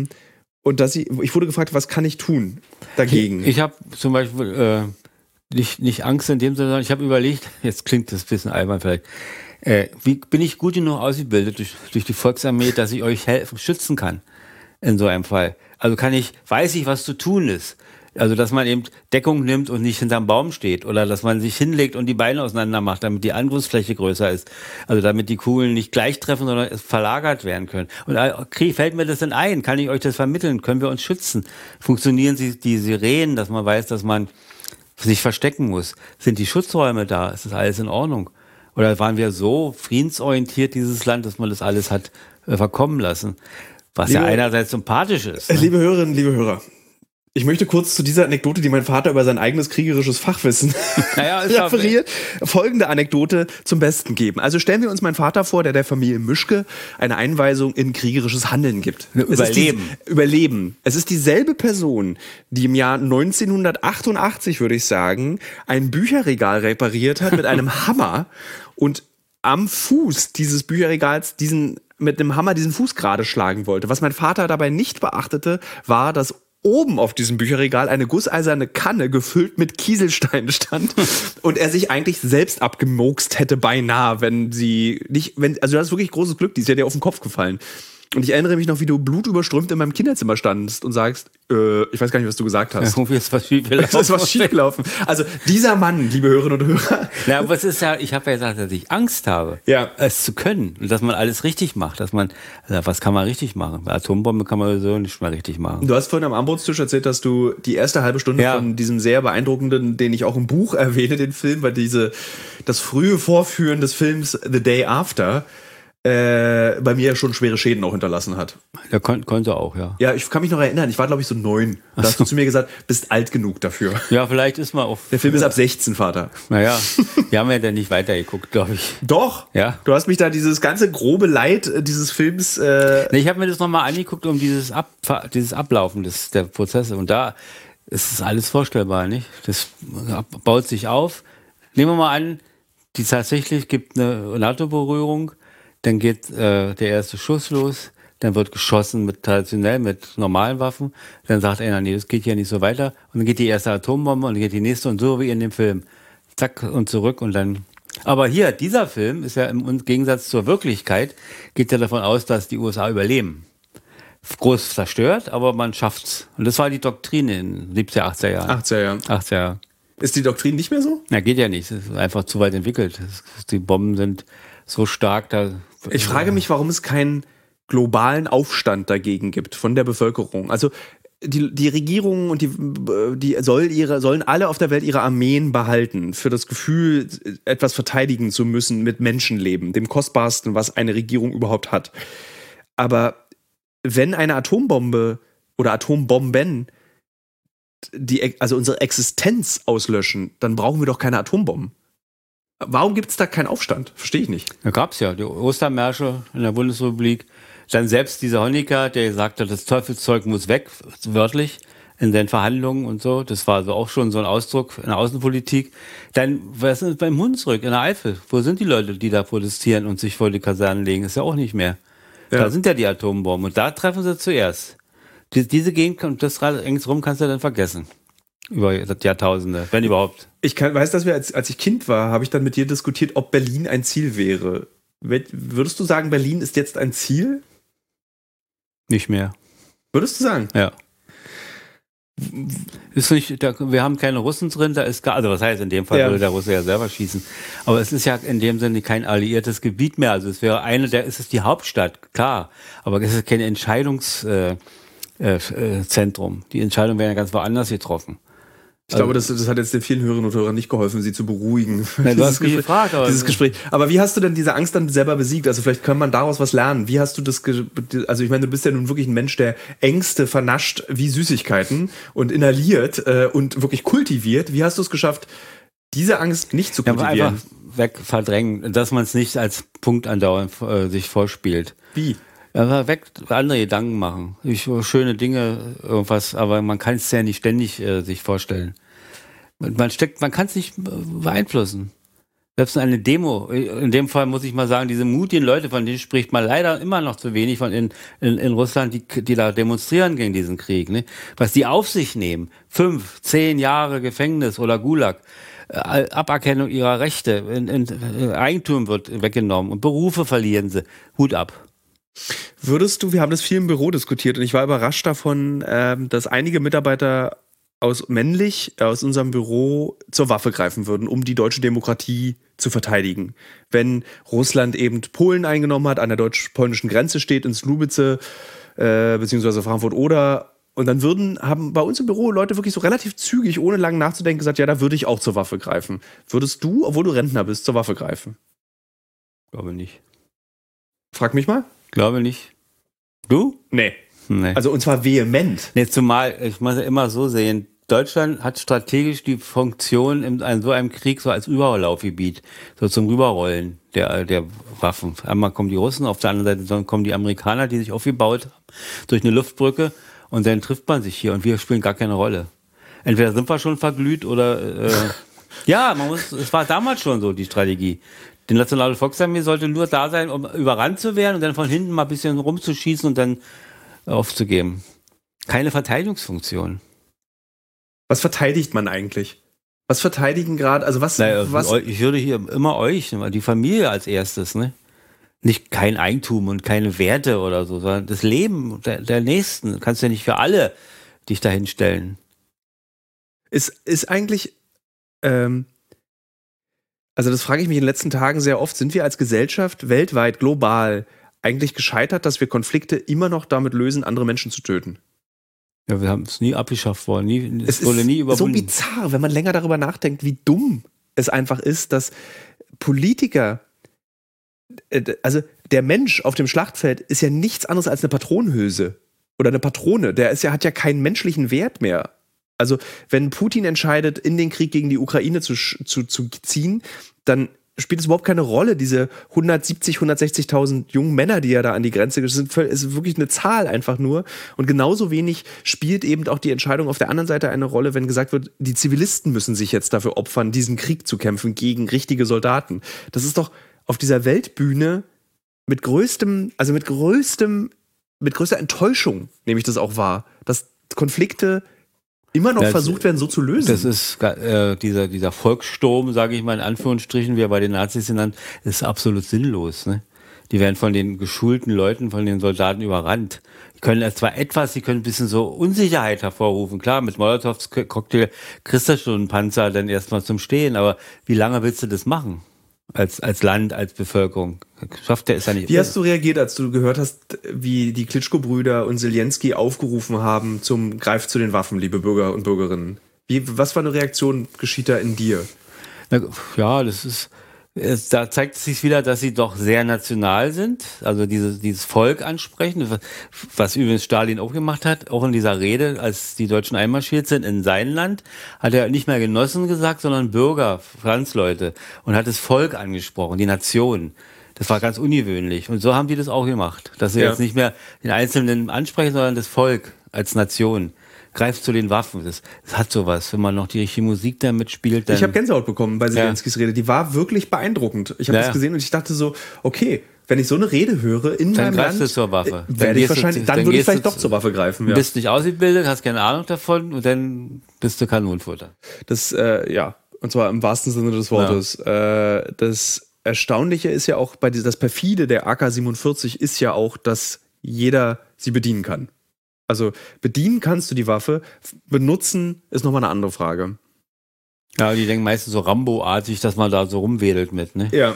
Und ich wurde gefragt, was kann ich tun dagegen? Ich habe zum Beispiel nicht Angst in dem Sinne, sondern ich habe überlegt, jetzt klingt das ein bisschen albern vielleicht, wie bin ich gut genug ausgebildet durch die Volksarmee, dass ich euch schützen kann in so einem Fall. Also weiß ich, was zu tun ist. Also, dass man eben Deckung nimmt und nicht hinterm Baum steht oder dass man sich hinlegt und die Beine auseinander macht, damit die Angriffsfläche größer ist. Also, damit die Kugeln nicht gleich treffen, sondern es verlagert werden können. Und fällt mir das denn ein? Kann ich euch das vermitteln? Können wir uns schützen? Funktionieren die Sirenen, dass man weiß, dass man sich verstecken muss? Sind die Schutzräume da? Ist das alles in Ordnung? Oder waren wir so friedensorientiert, dieses Land, dass man das alles hat verkommen lassen? Was ja einerseits sympathisch ist. Ne? Liebe Hörerinnen, liebe Hörer, ich möchte kurz zu dieser Anekdote, die mein Vater über sein eigenes kriegerisches Fachwissen referiert, folgende Anekdote zum Besten geben. Also stellen wir uns meinen Vater vor, der Familie Mischke eine Einweisung in kriegerisches Handeln gibt. Überleben. Es ist dieselbe Person, die im Jahr 1988, würde ich sagen, ein Bücherregal repariert hat mit einem Hammer und am Fuß dieses Bücherregals mit einem Hammer diesen Fuß gerade schlagen wollte. Was mein Vater dabei nicht beachtete, war, dass oben auf diesem Bücherregal eine gusseiserne Kanne gefüllt mit Kieselsteinen stand und er sich eigentlich selbst abgemokst hätte beinahe, also das ist wirklich großes Glück, die ist ja dir auf den Kopf gefallen. Und ich erinnere mich noch, wie du blutüberströmt in meinem Kinderzimmer standest und sagst, ich weiß gar nicht, was du gesagt hast. Ja, ist was schiefgelaufen. Es ist was schiefgelaufen. Also dieser Mann, liebe Hörerinnen und Hörer. Na, aber es ist ja, ich habe ja gesagt, dass ich Angst habe, es zu können. Und dass man alles richtig macht. Was kann man richtig machen? Bei Atombombe kann man so nicht mehr richtig machen. Du hast vorhin am Armbrotstisch erzählt, dass du die erste halbe Stunde von diesem sehr beeindruckenden, den ich auch im Buch erwähne, den Film, weil das frühe Vorführen des Films The Day After bei mir schon schwere Schäden auch hinterlassen hat. Ja, konnte auch, ja. Ja, ich kann mich noch erinnern, ich war, glaube ich, so 9. Da hast du zu mir gesagt, bist alt genug dafür. Ja, vielleicht ist man auch... Der Film ist ab 16, Vater. Naja, wir haben ja dann nicht weitergeguckt, glaube ich. Doch. Ja. Du hast mich da dieses ganze grobe Leid dieses Films... Ich habe mir das nochmal angeguckt, um dieses Ablaufen der Prozesse. Und da ist es alles vorstellbar, nicht? Das baut sich auf. Nehmen wir mal an, tatsächlich gibt eine NATO-Berührung. Dann geht der erste Schuss los, dann wird geschossen traditionell mit normalen Waffen. Dann sagt einer, nee, das geht ja nicht so weiter. Und dann geht die erste Atombombe und dann geht die nächste und so wie in dem Film. Zack und zurück und dann... Aber hier, dieser Film ist ja im Gegensatz zur Wirklichkeit, geht ja davon aus, dass die USA überleben. Groß zerstört, aber man schafft's. Und das war die Doktrin in 70er, 80er Jahren. 80er Jahren. Ist die Doktrin nicht mehr so? Na, geht ja nicht. Es ist einfach zu weit entwickelt. Die Bomben sind so stark, ich frage mich, warum es keinen globalen Aufstand dagegen gibt von der Bevölkerung. Also die Regierungen und die sollen alle auf der Welt ihre Armeen behalten für das Gefühl, etwas verteidigen zu müssen mit Menschenleben, dem kostbarsten, was eine Regierung überhaupt hat. Aber wenn eine Atombombe oder Atombomben also unsere Existenz auslöschen, dann brauchen wir doch keine Atombomben. Warum gibt es da keinen Aufstand? Verstehe ich nicht. Da gab es ja die Ostermärsche in der Bundesrepublik. Dann selbst dieser Honecker, der gesagt hat, das Teufelszeug muss weg, wörtlich, in den Verhandlungen und so. Das war also auch schon so ein Ausdruck in der Außenpolitik. Dann, was ist beim Hunsrück in der Eifel? Wo sind die Leute, die da protestieren und sich vor die Kasernen legen? Ist ja auch nicht mehr. Ja. Da sind ja die Atombomben und da treffen sie zuerst. Diese Gegend, und das ringsrum kannst du dann vergessen. über Jahrtausende, wenn überhaupt. Ich weiß, dass als ich Kind war, habe ich dann mit dir diskutiert, ob Berlin ein Ziel wäre. Würdest du sagen, Berlin ist jetzt ein Ziel? Nicht mehr. Würdest du sagen? Ja. Ist nicht, wir haben keine Russen drin, da ist also was heißt, in dem Fall würde der Russe ja selber schießen. Aber es ist ja in dem Sinne kein alliiertes Gebiet mehr. Also es wäre ist es die Hauptstadt, klar. Aber es ist kein Entscheidungszentrum. Die Entscheidungen werden ja ganz woanders getroffen. Ich glaube, das hat jetzt den vielen Hörerinnen und Hörern nicht geholfen, sie zu beruhigen. Nein, du hast mich gefragt. Dieses Gespräch. Aber wie hast du denn diese Angst dann selber besiegt? Also vielleicht kann man daraus was lernen. Wie hast du das, also ich meine, du bist ja nun wirklich ein Mensch, der Ängste vernascht wie Süßigkeiten und inhaliert und wirklich kultiviert. Wie hast du es geschafft, diese Angst nicht zu kultivieren? Ja, einfach verdrängen, dass man es nicht als Punkt andauernd sich vorspielt. Wie? Ja, andere Gedanken machen. Schöne Dinge, irgendwas, aber man kann es ja nicht ständig sich vorstellen. Man kann es nicht beeinflussen. Selbst eine Demo, in dem Fall muss ich mal sagen, diese mutigen Leute, von denen spricht man leider immer noch zu wenig von in Russland, die da demonstrieren gegen diesen Krieg, ne? Was die auf sich nehmen. 5, 10 Jahre Gefängnis oder Gulag. Aberkennung ihrer Rechte. Eigentum wird weggenommen und Berufe verlieren sie. Hut ab. Würdest du, wir haben das viel im Büro diskutiert und ich war überrascht davon, dass einige Mitarbeiter aus unserem Büro zur Waffe greifen würden, um die deutsche Demokratie zu verteidigen. Wenn Russland eben Polen eingenommen hat, an der deutsch-polnischen Grenze steht, in Słubice, beziehungsweise Frankfurt-Oder, und dann haben bei uns im Büro Leute wirklich so relativ zügig, ohne lang nachzudenken, gesagt, ja, da würde ich auch zur Waffe greifen. Würdest du, obwohl du Rentner bist, zur Waffe greifen? Glaube nicht. Frag mich mal. Glaube nicht. Du? Nee. Also und zwar vehement. Nee, zumal, ich muss ja immer so sehen, Deutschland hat strategisch die Funktion in so einem Krieg so als Überlaufgebiet, so zum Rüberrollen der Waffen. Einmal kommen die Russen, auf der anderen Seite kommen die Amerikaner, die sich aufgebaut haben, durch eine Luftbrücke und dann trifft man sich hier und wir spielen gar keine Rolle. Entweder sind wir schon verglüht oder ja, es war damals schon so die Strategie. Die Nationale Volksarmee sollte nur da sein, um überrannt zu werden und dann von hinten mal ein bisschen rumzuschießen und dann aufzugeben. Keine Verteidigungsfunktion. Was verteidigt man eigentlich? Was verteidigen gerade? Also was? Ich würde hier immer euch, die Familie als erstes, ne? Nicht kein Eigentum und keine Werte oder so, sondern das Leben der Nächsten. Du kannst ja nicht für alle dich dahin stellen. Ist eigentlich also das frage ich mich in den letzten Tagen sehr oft, sind wir als Gesellschaft weltweit, global eigentlich gescheitert, dass wir Konflikte immer noch damit lösen, andere Menschen zu töten? Ja, wir haben es nie abgeschafft worden, es wurde nie überwunden. So bizarr, wenn man länger darüber nachdenkt, wie dumm es einfach ist, dass Politiker, also der Mensch auf dem Schlachtfeld ist ja nichts anderes als eine Patronenhülse oder eine Patrone, hat ja keinen menschlichen Wert mehr. Also wenn Putin entscheidet, in den Krieg gegen die Ukraine zu ziehen, dann spielt es überhaupt keine Rolle. Diese 160.000 jungen Männer, die ja da an die Grenze sind, ist wirklich eine Zahl einfach nur. Und genauso wenig spielt eben auch die Entscheidung auf der anderen Seite eine Rolle, wenn gesagt wird, die Zivilisten müssen sich jetzt dafür opfern, diesen Krieg zu kämpfen gegen richtige Soldaten. Das ist doch auf dieser Weltbühne mit größter Enttäuschung, nehme ich das auch wahr, dass Konflikte immer noch versucht werden, so zu lösen. Das ist dieser Volkssturm, sage ich mal in Anführungsstrichen, wie er bei den Nazis genannt, ist absolut sinnlos. Ne? Die werden von den geschulten Leuten, von den Soldaten überrannt. Die können zwar sie können ein bisschen so Unsicherheit hervorrufen. Klar, mit Molotovs Cocktail kriegst du schon einen Panzer dann erstmal zum Stehen, aber wie lange willst du das machen? Als Land, als Bevölkerung. Schafft der ist ja nicht. Wie hast du reagiert, als du gehört hast, wie die Klitschko-Brüder und Zelensky aufgerufen haben zum Greift zu den Waffen, liebe Bürger und Bürgerinnen? Was für eine Reaktion geschieht da in dir? Ja, da zeigt es sich wieder, dass sie doch sehr national sind, also dieses Volk ansprechen, was übrigens Stalin auch gemacht hat, auch in dieser Rede, als die Deutschen einmarschiert sind in sein Land, hat er nicht mehr Genossen gesagt, sondern Bürger, Landsleute, und hat das Volk angesprochen, die Nation. Das war ganz ungewöhnlich. Und so haben die das auch gemacht, dass sie jetzt nicht mehr den Einzelnen ansprechen, sondern das Volk als Nation. Greift zu den Waffen. Das hat sowas. Wenn man noch die richtige Musik da mitspielt, dann... Ich habe Gänsehaut bekommen bei Zelenskys Rede. Die war wirklich beeindruckend. Ich habe das gesehen und ich dachte so, okay, wenn ich so eine Rede höre in meinem Land, dann greifst du zur Waffe. Dann würde ich vielleicht doch zur Waffe greifen. Du bist nicht ausgebildet, hast keine Ahnung davon und dann bist du Kanonenfutter. Das, und zwar im wahrsten Sinne des Wortes. Ja. Das Erstaunliche ist ja auch, das Perfide der AK-47 ist ja auch, dass jeder sie bedienen kann. Also bedienen kannst du die Waffe, benutzen ist nochmal eine andere Frage. Ja, die denken meistens so Rambo-artig, dass man da so rumwedelt mit, ne? Ja.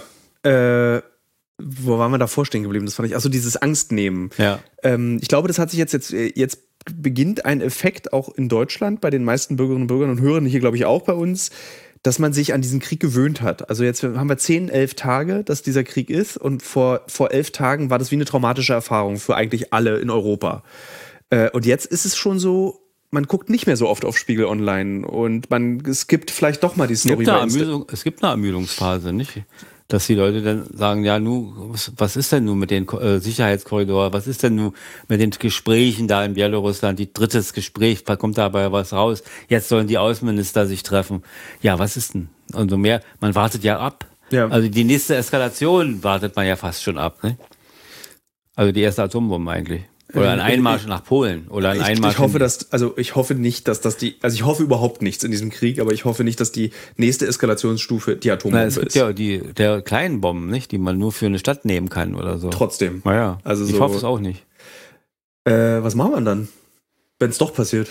Wo waren wir davor stehen geblieben? Das fand ich, also dieses Angstnehmen. Ja. Ich glaube, das hat sich jetzt beginnt ein Effekt auch in Deutschland bei den meisten Bürgerinnen und Bürgern und Hörern hier, glaube ich, auch bei uns, dass man sich an diesen Krieg gewöhnt hat. Also jetzt haben wir 10, 11 Tage, dass dieser Krieg ist und vor 11 Tagen war das wie eine traumatische Erfahrung für eigentlich alle in Europa. Und jetzt ist es schon so, man guckt nicht mehr so oft auf Spiegel Online und es gibt vielleicht doch mal die Story. Es gibt eine Ermüdungsphase, nicht? Dass die Leute dann sagen, ja, was ist denn nun mit den Sicherheitskorridoren, was ist denn nun mit den Gesprächen da in Belarusland, die drittes Gespräch, da kommt dabei was raus, jetzt sollen die Außenminister sich treffen. Ja, was ist denn? Und so mehr, man wartet ja ab. Ja. Also die nächste Eskalation wartet man ja fast schon ab, ne? Also die erste Atombombe eigentlich. Oder ein Einmarsch nach Polen. Oder ein Einmarsch. Ich hoffe nicht, dass ich hoffe überhaupt nichts in diesem Krieg, aber ich hoffe nicht, dass die nächste Eskalationsstufe die Atombombe ist. Es gibt ja der kleinen Bomben, nicht, die man nur für eine Stadt nehmen kann oder so. Trotzdem. Naja, also ich hoffe es auch nicht. Was machen wir dann, wenn es doch passiert?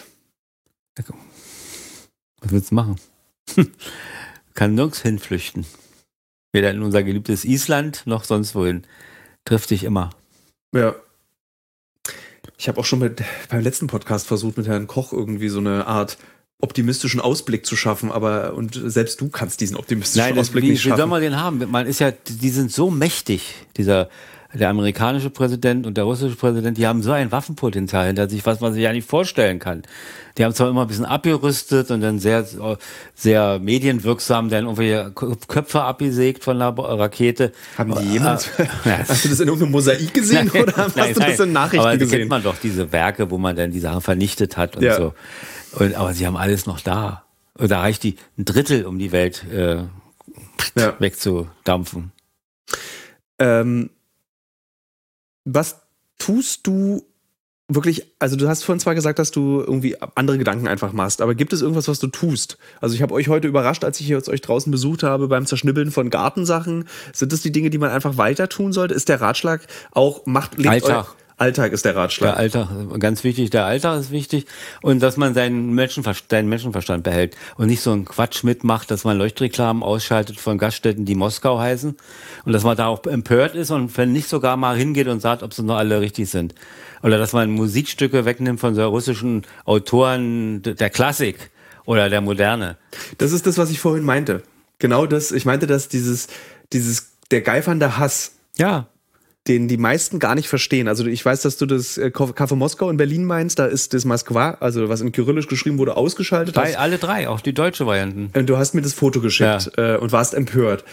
Was willst du machen? Kann nirgends hinflüchten. Weder in unser geliebtes Island noch sonst wohin. Trifft dich immer. Ja. Ich habe auch schon beim letzten Podcast versucht, mit Herrn Koch irgendwie so eine Art optimistischen Ausblick zu schaffen, und selbst du kannst diesen optimistischen Ausblick nicht schaffen. Wie soll man den haben? Die sind so mächtig, der amerikanische Präsident und der russische Präsident, die haben so ein Waffenpotenzial hinter sich, was man sich ja nicht vorstellen kann. Die haben zwar immer ein bisschen abgerüstet und dann sehr, sehr medienwirksam dann irgendwelche Köpfe abgesägt von der Rakete. Haben die jemals? Hast du das in irgendeinem Mosaik gesehen oder hast du das in Nachrichten gesehen? Aber kennt man doch diese Werke, wo man dann die Sachen vernichtet hat und so. Aber sie haben alles noch da. Und da reicht ein Drittel, um die Welt wegzudampfen. Was tust du wirklich, also du hast vorhin zwar gesagt, dass du irgendwie andere Gedanken einfach machst, aber gibt es irgendwas, was du tust? Also ich habe euch heute überrascht, als ich jetzt euch draußen besucht habe beim Zerschnibbeln von Gartensachen. Sind das die Dinge, die man einfach weiter tun sollte? Ist der Ratschlag auch, Alltag ist der Ratschlag. Der Alltag, ganz wichtig, der Alltag ist wichtig und dass man seinen Menschenverstand behält und nicht so einen Quatsch mitmacht, dass man Leuchtreklamen ausschaltet von Gaststätten, die Moskau heißen und dass man da auch empört ist und wenn nicht sogar mal hingeht und sagt, ob sie noch alle richtig sind. Oder dass man Musikstücke wegnimmt von so russischen Autoren der Klassik oder der Moderne. Das ist das, was ich vorhin meinte. Genau das, ich meinte, dass der geifernde Hass. Ja. Den die meisten gar nicht verstehen. Also ich weiß, dass du das Café Moskau in Berlin meinst, da ist das Moskwa, also was in Kyrillisch geschrieben wurde, ausgeschaltet. Alle drei, auch die deutsche Varianten. Und du hast mir das Foto geschickt und warst empört.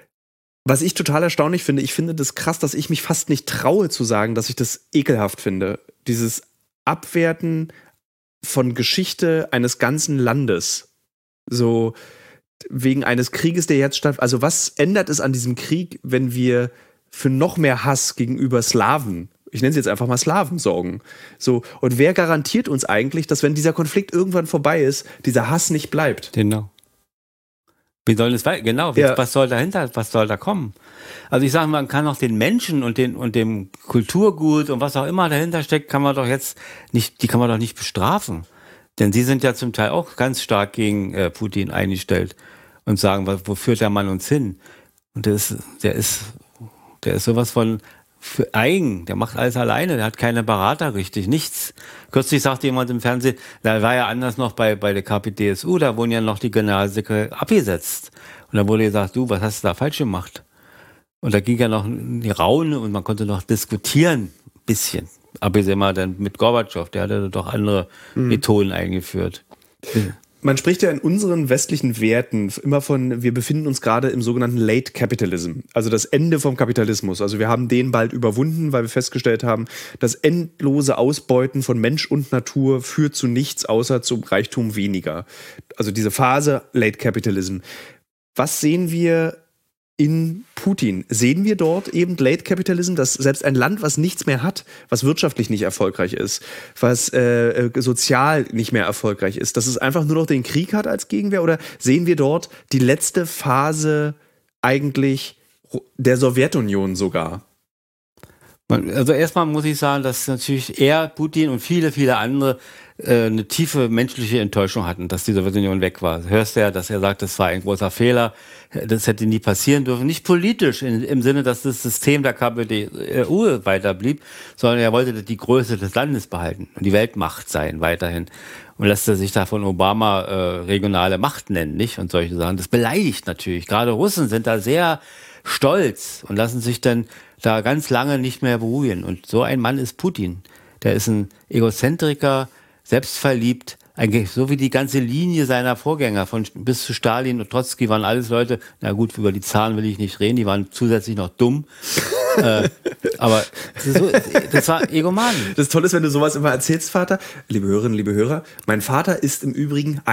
Was ich total erstaunlich finde, ich finde das krass, dass ich mich fast nicht traue zu sagen, dass ich das ekelhaft finde. Dieses Abwerten von Geschichte eines ganzen Landes. So wegen eines Krieges, der jetzt stattfindet. Also was ändert es an diesem Krieg, wenn wir für noch mehr Hass gegenüber Slawen, ich nenne sie jetzt einfach mal Slawen, sorgen. So, und wer garantiert uns eigentlich, dass wenn dieser Konflikt irgendwann vorbei ist, dieser Hass nicht bleibt? Genau. Wie soll es weiter? Genau, was soll da kommen? Also ich sage, man kann auch den Menschen und dem Kulturgut und was auch immer dahinter steckt, die kann man doch nicht bestrafen. Denn sie sind ja zum Teil auch ganz stark gegen Putin eingestellt und sagen, wo führt der Mann uns hin? Und der ist sowas von für eigen, der macht alles alleine, der hat keine Berater richtig, nichts. Kürzlich sagte jemand im Fernsehen, da war ja anders noch bei der KPDSU, da wurden ja noch die Generalsekretäre abgesetzt. Und da wurde gesagt, du, was hast du da falsch gemacht? Und da ging ja noch die Raune und man konnte noch diskutieren, bisschen. Abgesehen mal dann mit Gorbatschow, der hatte doch andere Methoden eingeführt. Man spricht ja in unseren westlichen Werten immer von, wir befinden uns gerade im sogenannten Late Capitalism, also das Ende vom Kapitalismus. Also wir haben den bald überwunden, weil wir festgestellt haben, das endlose Ausbeuten von Mensch und Natur führt zu nichts außer zum Reichtum weniger. Also diese Phase Late Capitalism. Was sehen wir in Putin? Sehen wir dort eben Late Capitalism, dass selbst ein Land, was nichts mehr hat, was wirtschaftlich nicht erfolgreich ist, was sozial nicht mehr erfolgreich ist, dass es einfach nur noch den Krieg hat als Gegenwehr? Oder sehen wir dort die letzte Phase eigentlich der Sowjetunion sogar? Also erstmal muss ich sagen, dass natürlich er, Putin und viele, viele andere eine tiefe menschliche Enttäuschung hatten, dass die Sowjetunion weg war. Hörst du ja, dass er sagt, das war ein großer Fehler, das hätte nie passieren dürfen. Nicht politisch im Sinne, dass das System der KPDU weiter blieb, sondern er wollte die Größe des Landes behalten und die Weltmacht sein weiterhin. Und lässt er sich da von Obama regionale Macht nennen, nicht? Und solche Sachen. Das beleidigt natürlich. Gerade Russen sind da sehr stolz und lassen sich dann da ganz lange nicht mehr beruhigen. Und so ein Mann ist Putin. Der ist ein Egozentriker, selbstverliebt, eigentlich so wie die ganze Linie seiner Vorgänger, bis zu Stalin und Trotzki waren alles Leute, na gut, über die Zahlen will ich nicht reden, die waren zusätzlich noch dumm. Aber das war Egoman. Das Tolle ist, wenn du sowas immer erzählst, Vater. Liebe Hörerinnen, liebe Hörer, mein Vater ist im Übrigen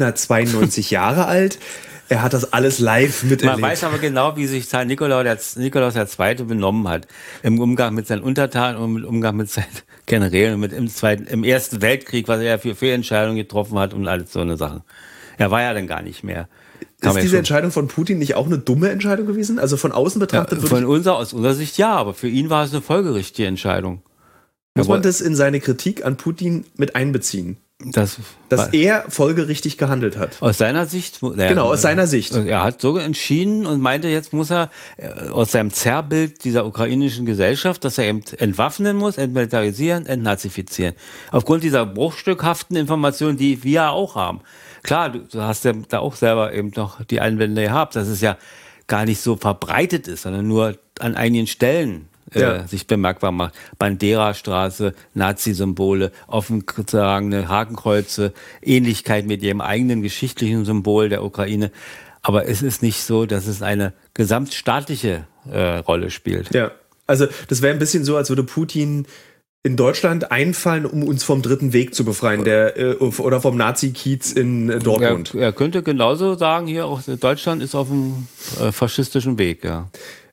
192 Jahre alt. Er hat das alles live miterlebt. Man weiß aber genau, wie sich Zar Nikolaus II. Benommen hat. Im Umgang mit seinen Untertanen und im Umgang mit seinen Generälen und im Ersten Weltkrieg, was er für Fehlentscheidungen getroffen hat und alles so eine Sache. Er war ja dann gar nicht mehr. Ist diese Entscheidung von Putin nicht auch eine dumme Entscheidung gewesen? Also von außen betrachtet? Ja, aus unserer Sicht ja, aber für ihn war es eine folgerichtige Entscheidung. Muss man das in seine Kritik an Putin mit einbeziehen? Dass er folgerichtig gehandelt hat. Aus seiner Sicht? Genau, aus seiner Sicht. Er hat so entschieden und meinte, jetzt muss er aus seinem Zerrbild dieser ukrainischen Gesellschaft, dass er eben entwaffnen muss, entmilitarisieren, entnazifizieren. Aufgrund dieser bruchstückhaften Informationen, die wir auch haben. Klar, du hast ja da auch selber eben noch die Einwände gehabt, dass es ja gar nicht so verbreitet ist, sondern nur an einigen Stellen sich bemerkbar macht. Bandera-Straße, Nazi-Symbole, offen getragene Hakenkreuze, Ähnlichkeit mit ihrem eigenen geschichtlichen Symbol der Ukraine. Aber es ist nicht so, dass es eine gesamtstaatliche Rolle spielt. Ja, also das wäre ein bisschen so, als würde Putin in Deutschland einfallen, um uns vom dritten Weg zu befreien, oder vom Nazi-Kiez in Dortmund. Er könnte genauso sagen, hier auch Deutschland ist auf dem faschistischen Weg, ja.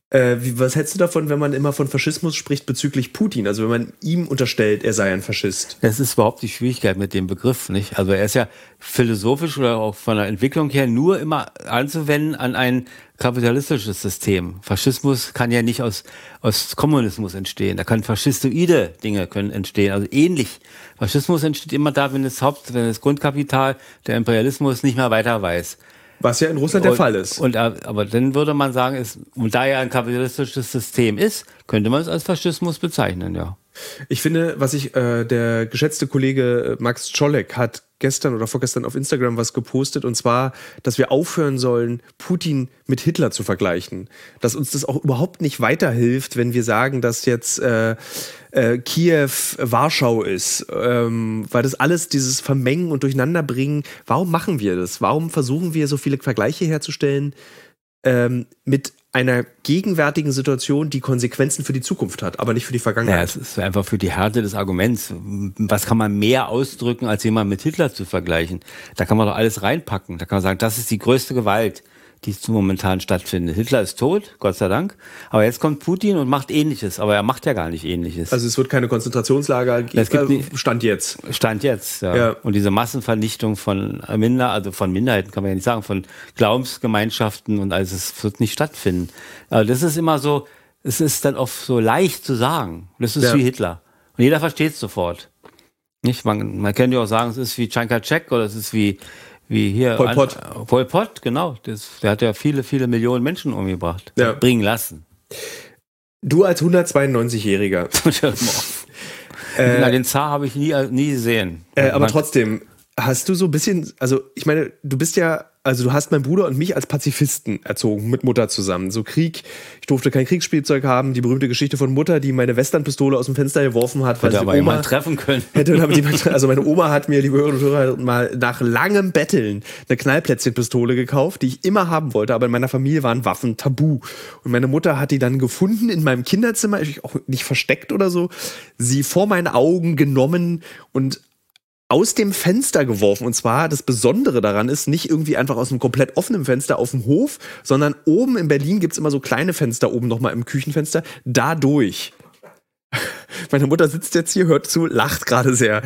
Was hältst du davon, wenn man immer von Faschismus spricht bezüglich Putin? Also wenn man ihm unterstellt, er sei ein Faschist. Das ist überhaupt die Schwierigkeit mit dem Begriff, nicht? Also er ist ja philosophisch oder auch von der Entwicklung her nur immer anzuwenden an ein kapitalistisches System. Faschismus kann ja nicht aus Kommunismus entstehen. Da können faschistoide Dinge entstehen. Also ähnlich. Faschismus entsteht immer da, wenn das Grundkapital, der Imperialismus nicht mehr weiter weiß. Was ja in Russland der Fall ist. Aber dann würde man sagen, und da ja ein kapitalistisches System ist, könnte man es als Faschismus bezeichnen, ja. Ich finde, der geschätzte Kollege Max Czolek hat gestern oder vorgestern auf Instagram was gepostet, und zwar, dass wir aufhören sollen, Putin mit Hitler zu vergleichen. Dass uns das auch überhaupt nicht weiterhilft, wenn wir sagen, dass jetzt Kiew Warschau ist, weil das alles dieses Vermengen und Durcheinanderbringen, warum machen wir das? Warum versuchen wir so viele Vergleiche herzustellen mit einer gegenwärtigen Situation, die Konsequenzen für die Zukunft hat, aber nicht für die Vergangenheit? Ja, es ist einfach für die Härte des Arguments. Was kann man mehr ausdrücken, als jemand mit Hitler zu vergleichen? Da kann man doch alles reinpacken. Da kann man sagen, das ist die größte Gewalt, die momentan stattfindet. Hitler ist tot, Gott sei Dank. Aber jetzt kommt Putin und macht Ähnliches. Aber er macht ja gar nicht Ähnliches. Also es wird keine Konzentrationslager geben. Stand jetzt. Stand jetzt, ja. Und diese Massenvernichtung von Minderheiten kann man ja nicht sagen, von Glaubensgemeinschaften und alles, es wird nicht stattfinden. Aber das ist immer so, es ist dann oft so leicht zu sagen. Das ist wie Hitler. Und jeder versteht es sofort. Nicht? Man könnte ja auch sagen, es ist wie Chiang Kai-shek oder es ist wie hier. Pol Pot, genau. Der hat ja viele, viele Millionen Menschen umgebracht. Ja. Bringen lassen. Du als 192-Jähriger. Den Zar habe ich nie gesehen. Aber trotzdem, hast du so ein bisschen, also ich meine, du hast meinen Bruder und mich als Pazifisten erzogen, mit Mutter zusammen. So Krieg, ich durfte kein Kriegsspielzeug haben, die berühmte Geschichte von Mutter, die meine Westernpistole aus dem Fenster geworfen hat, weil hätte aber jemand treffen können. Also meine Oma hat mir, liebe Hörerinnen und Hörer, mal nach langem Betteln eine Knallplätzchenpistole gekauft, die ich immer haben wollte, aber in meiner Familie waren Waffen tabu. Und meine Mutter hat die dann gefunden in meinem Kinderzimmer, auch nicht versteckt oder so, sie vor meinen Augen genommen und aus dem Fenster geworfen. Und zwar, das Besondere daran ist, nicht irgendwie einfach aus einem komplett offenen Fenster auf dem Hof, sondern oben in Berlin gibt es immer so kleine Fenster, oben nochmal im Küchenfenster, dadurch. Meine Mutter sitzt jetzt hier, hört zu, lacht gerade sehr.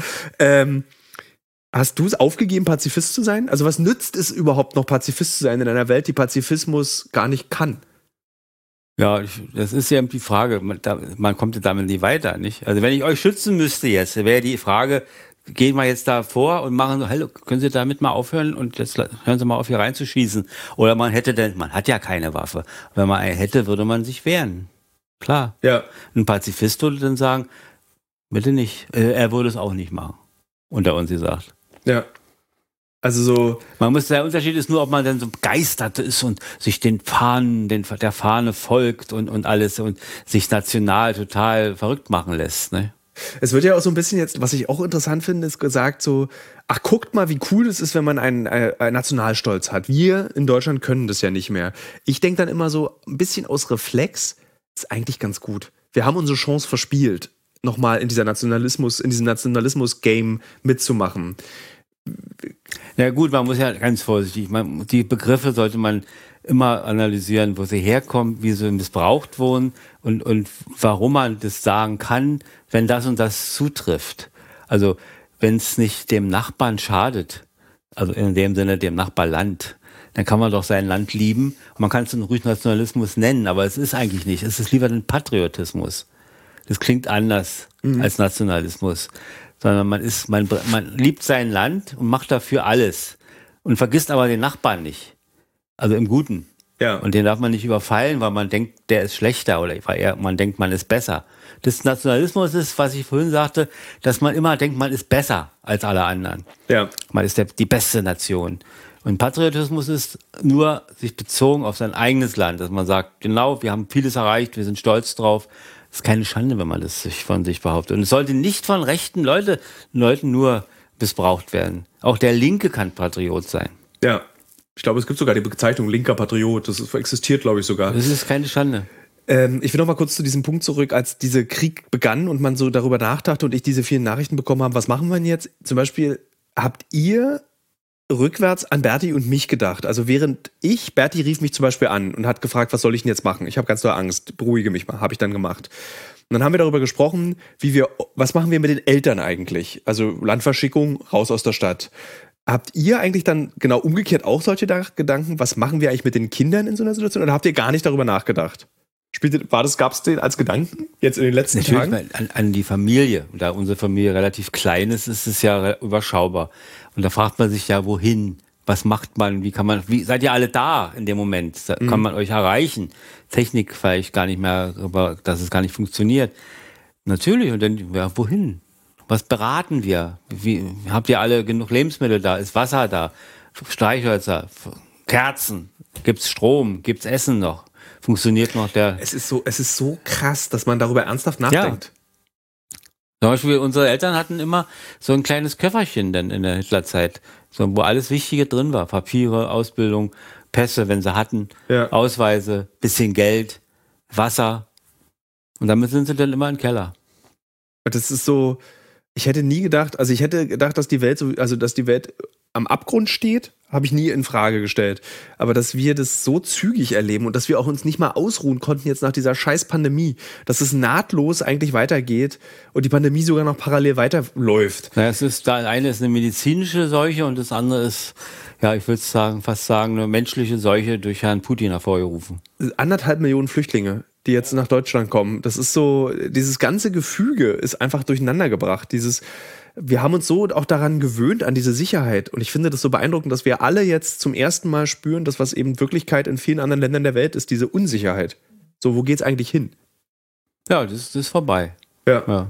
Hast du es aufgegeben, Pazifist zu sein? Also was nützt es überhaupt noch, Pazifist zu sein in einer Welt, die Pazifismus gar nicht kann? Ja, das ist ja die Frage. Man kommt ja damit nie weiter, nicht? Also wenn ich euch schützen müsste jetzt, wäre die Frage, gehen wir jetzt da vor und machen so, hallo, können Sie damit mal aufhören und jetzt hören Sie mal auf, hier reinzuschießen. Oder man hat ja keine Waffe. Wenn man eine hätte, würde man sich wehren. Klar. Ja. Ein Pazifist würde dann sagen, bitte nicht. Er würde es auch nicht machen. Unter uns gesagt. Ja. Also so. Der Unterschied ist nur, ob man dann so begeistert ist und sich der Fahne folgt und alles und sich national total verrückt machen lässt, ne? Es wird ja auch so ein bisschen jetzt, was ich auch interessant finde, ist gesagt so, ach, guckt mal, wie cool es ist, wenn man einen Nationalstolz hat. Wir in Deutschland können das ja nicht mehr. Ich denke dann immer so, ein bisschen aus Reflex, ist eigentlich ganz gut. Wir haben unsere Chance verspielt, nochmal in diesem Nationalismus-Game mitzumachen. Ja gut, man muss ja ganz vorsichtig, die Begriffe sollte man immer analysieren, wo sie herkommen, wie sie missbraucht wurden und warum man das sagen kann, wenn das und das zutrifft. Also wenn es nicht dem Nachbarn schadet, also in dem Sinne dem Nachbarland, dann kann man doch sein Land lieben. Man kann es ruhig Nationalismus nennen, aber es ist eigentlich nicht. Es ist lieber ein Patriotismus. Das klingt anders als Nationalismus. Sondern man liebt sein Land und macht dafür alles. Und vergisst aber den Nachbarn nicht. Also im Guten. Ja. Und den darf man nicht überfallen, weil man denkt, der ist schlechter oder weil man denkt, man ist besser. Das Nationalismus ist, was ich vorhin sagte, dass man immer denkt, man ist besser als alle anderen. Ja. Man ist die beste Nation. Und Patriotismus ist nur sich bezogen auf sein eigenes Land, dass man sagt, genau, wir haben vieles erreicht, wir sind stolz drauf. Das ist keine Schande, wenn man das von sich behauptet. Und es sollte nicht von rechten Leuten nur missbraucht werden. Auch der Linke kann Patriot sein. Ja, ich glaube, es gibt sogar die Bezeichnung linker Patriot. Das existiert, glaube ich, sogar. Das ist keine Schande. Ich will noch mal kurz zu diesem Punkt zurück, als dieser Krieg begann und man so darüber nachdachte und ich diese vielen Nachrichten bekommen habe, was machen wir denn jetzt? Zum Beispiel, habt ihr rückwärts an Berti und mich gedacht? Also Berti rief mich zum Beispiel an und hat gefragt, was soll ich denn jetzt machen? Ich habe ganz doll Angst, beruhige mich mal, habe ich dann gemacht. Und dann haben wir darüber gesprochen, was machen wir mit den Eltern eigentlich? Also Landverschickung, raus aus der Stadt. Habt ihr eigentlich dann genau umgekehrt auch solche Gedanken? Was machen wir eigentlich mit den Kindern in so einer Situation? Oder habt ihr gar nicht darüber nachgedacht? Gab es den als Gedanken jetzt in den letzten Tagen? Natürlich an die Familie. Da unsere Familie relativ klein ist, ist es ja überschaubar. Und da fragt man sich ja, wohin? Was macht man? Wie seid ihr alle da in dem Moment? Kann man euch erreichen? Technik vielleicht gar nicht mehr, aber dass es gar nicht funktioniert. Natürlich. Und dann, ja, wohin? Was beraten wir? Habt ihr alle genug Lebensmittel da? Ist Wasser da? Streichhölzer? Kerzen? Gibt's Strom? Gibt's Essen noch? Funktioniert noch der... Es ist so krass, dass man darüber ernsthaft nachdenkt. Ja. Zum Beispiel, unsere Eltern hatten immer so ein kleines Köfferchen dann in der Hitlerzeit, wo alles Wichtige drin war. Papiere, Ausbildung, Pässe, wenn sie hatten, Ausweise, bisschen Geld, Wasser. Und damit sind sie dann immer im Keller. Das ist so... Ich hätte gedacht, dass die Welt am Abgrund steht, habe ich nie in Frage gestellt. Aber dass wir das so zügig erleben und dass wir auch uns nicht mal ausruhen konnten jetzt nach dieser scheiß Pandemie, dass es nahtlos eigentlich weitergeht und die Pandemie sogar noch parallel weiterläuft. Naja, das eine ist eine medizinische Seuche und das andere ist, ja, ich würde fast sagen, eine menschliche Seuche durch Herrn Putin hervorgerufen. 1,5 Millionen Flüchtlinge, die jetzt nach Deutschland kommen. Das ist so, dieses ganze Gefüge ist einfach durcheinander gebracht. Wir haben uns so auch daran gewöhnt, an diese Sicherheit. Und ich finde das so beeindruckend, dass wir alle jetzt zum ersten Mal spüren, dass was eben Wirklichkeit in vielen anderen Ländern der Welt ist, diese Unsicherheit. So, wo geht's eigentlich hin? Ja, das ist vorbei. Ja.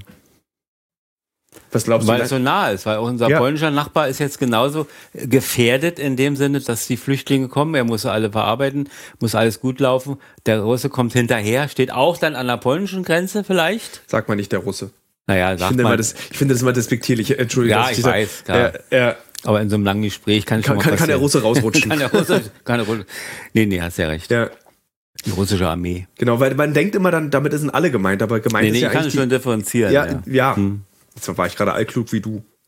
Was glaubst du? Weil es so nah ist, weil auch unser polnischer Nachbar ist jetzt genauso gefährdet in dem Sinne, dass die Flüchtlinge kommen. Er muss alle verarbeiten, muss alles gut laufen. Der Russe kommt hinterher, steht auch dann an der polnischen Grenze vielleicht. Sagt man nicht der Russe. Naja, ich finde das immer despektierlich. Entschuldigung. Ja, ich weiß, klar. Aber in so einem langen Gespräch kann der Russe rausrutschen. kann der Russe. Nee, hast ja recht. Ja. Die russische Armee. Genau, weil man denkt immer dann, damit sind alle gemeint, aber gemeint ist ja ich kann schon differenzieren. Ja. Jetzt war ich gerade allklug wie du.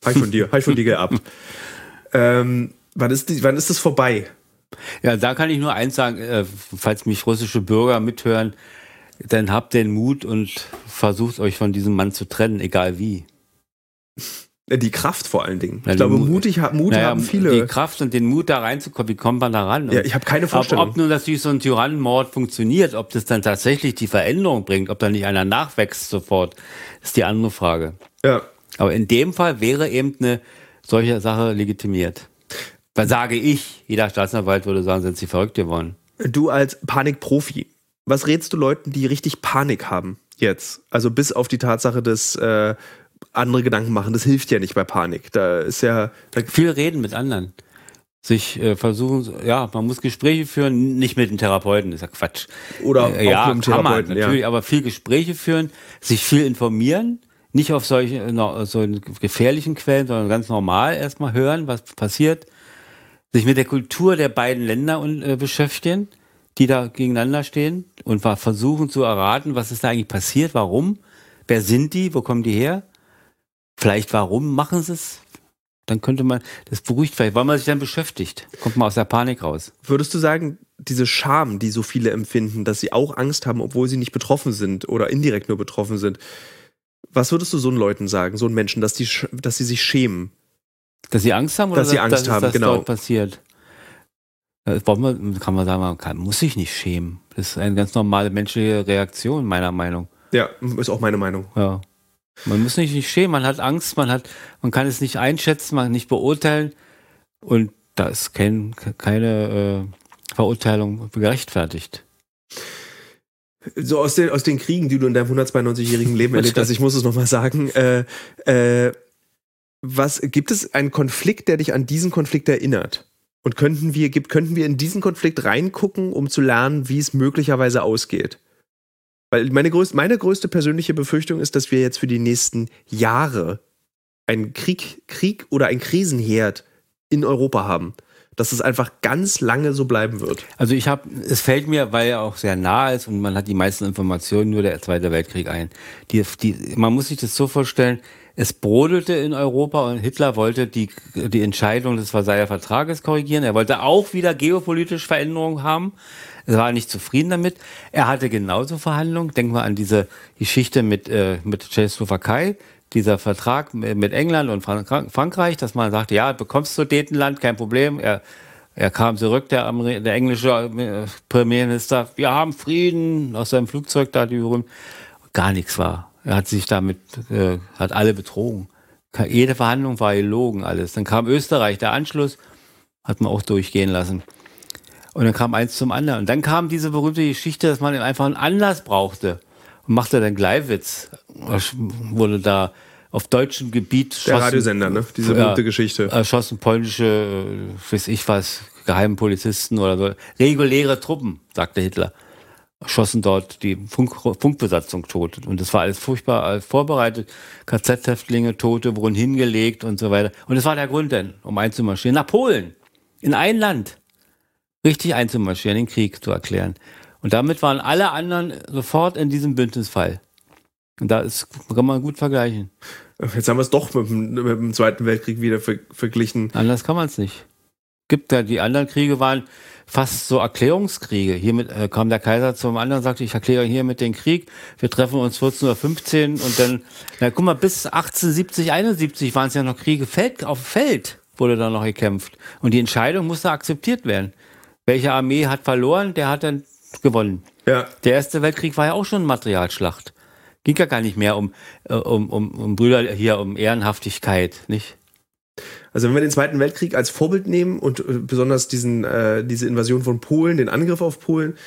Habe ich von dir geerbt. Wann ist das vorbei? Ja, da kann ich nur eins sagen, falls mich russische Bürger mithören, dann habt den Mut und versucht euch von diesem Mann zu trennen, egal wie. Die Kraft vor allen Dingen. Ich glaube, Mut haben viele. Die Kraft und den Mut da reinzukommen, wie kommt man da ran? Ja, ich habe keine Vorstellung. Ob nun natürlich so ein Tyrannenmord funktioniert, ob das dann tatsächlich die Veränderung bringt, ob da nicht einer nachwächst sofort, ist die andere Frage. Ja. Aber in dem Fall wäre eben eine solche Sache legitimiert. Dann sage ich, jeder Staatsanwalt würde sagen, sind sie verrückt geworden. Du als Panikprofi, was rätst du Leuten, die richtig Panik haben jetzt? Also bis auf die Tatsache, dass andere Gedanken machen, das hilft ja nicht bei Panik. Da ist ja... Viel reden mit anderen. Sich versuchen, ja, man muss Gespräche führen, nicht mit dem Therapeuten, das ist ja Quatsch. Oder auch mit dem Therapeuten, kann man, natürlich, aber viel Gespräche führen, sich viel informieren, nicht auf solche gefährlichen Quellen, sondern ganz normal erstmal hören, was passiert, sich mit der Kultur der beiden Länder beschäftigen, die da gegeneinander stehen und versuchen zu erraten, was ist da eigentlich passiert, warum, wer sind die, wo kommen die her, vielleicht warum machen sie es, dann könnte man, das beruhigt vielleicht, weil man sich dann beschäftigt, kommt man aus der Panik raus. Würdest du sagen, diese Scham, die so viele empfinden, dass sie auch Angst haben, obwohl sie nicht betroffen sind oder indirekt nur betroffen sind, was würdest du so einen Leuten sagen, so einen Menschen, dass sie sich schämen? Dass sie Angst haben oder dass sie Angst haben, das genau. dort passiert? Kann man sagen, man muss sich nicht schämen. Das ist eine ganz normale menschliche Reaktion, meiner Meinung. Ja, ist auch meine Meinung. Ja. Man muss sich nicht schämen, man hat Angst, man kann es nicht einschätzen, man kann nicht beurteilen und da ist keine Verurteilung gerechtfertigt. So aus den Kriegen, die du in deinem 192-jährigen Leben erlebt hast, ich muss es nochmal sagen, gibt es einen Konflikt, der dich an diesen Konflikt erinnert? Und könnten wir in diesen Konflikt reingucken, um zu lernen, wie es möglicherweise ausgeht? Weil meine größte persönliche Befürchtung ist, dass wir jetzt für die nächsten Jahre einen Krieg oder einen Krisenherd in Europa haben. Dass es einfach ganz lange so bleiben wird. Also es fällt mir, weil er auch sehr nah ist und man hat die meisten Informationen nur der Zweite Weltkrieg ein. Man muss sich das so vorstellen, es brodelte in Europa und Hitler wollte die Entscheidung des Versailler Vertrages korrigieren. Er wollte auch wieder geopolitische Veränderungen haben. Er war nicht zufrieden damit. Er hatte genauso Verhandlungen. Denken wir an diese Geschichte mit Tschechoslowakei, dieser Vertrag mit England und Frankreich, dass man sagte, ja, bekommst du Sudetenland, kein Problem. Er kam zurück, der englische Premierminister, wir haben Frieden, aus seinem Flugzeug da, gar nichts war. Er hat sich damit, hat alle betrogen. Jede Verhandlung war gelogen, alles. Dann kam Österreich, der Anschluss, hat man auch durchgehen lassen. Und dann kam eins zum anderen. Und dann kam diese berühmte Geschichte, dass man einfach einen Anlass brauchte. Und machte dann Gleiwitz. Wurde da auf deutschem Gebiet der Radiosender, ne? Diese berühmte Geschichte. Erschossen polnische, weiß ich was, Geheimpolizisten oder so. Reguläre Truppen, sagte Hitler. Schossen dort die Funkbesatzung tot. Und das war alles furchtbar vorbereitet. KZ-Häftlinge, Tote wurden hingelegt und so weiter. Und das war der Grund denn, um einzumarschieren. Nach Polen. In ein Land. Richtig einzumarschieren, den Krieg zu erklären. Und damit waren alle anderen sofort in diesem Bündnisfall. Und kann man gut vergleichen. Jetzt haben wir es doch mit dem Zweiten Weltkrieg wieder verglichen. Anders kann man es nicht. Die anderen Kriege waren fast so Erklärungskriege. Hiermit kam der Kaiser zum anderen und sagte, ich erkläre hiermit den Krieg. Wir treffen uns 14:15 Uhr und dann, guck mal, bis 1870, 71 waren es ja noch Kriege. Auf dem Feld wurde da noch gekämpft. Und die Entscheidung musste akzeptiert werden. Welche Armee hat verloren, der hat dann gewonnen. Ja. Der Erste Weltkrieg war ja auch schon eine Materialschlacht. Ging ja gar nicht mehr um Brüder hier, um Ehrenhaftigkeit, nicht? Also wenn wir den Zweiten Weltkrieg als Vorbild nehmen und besonders diese Invasion von Polen, den Angriff auf Polen,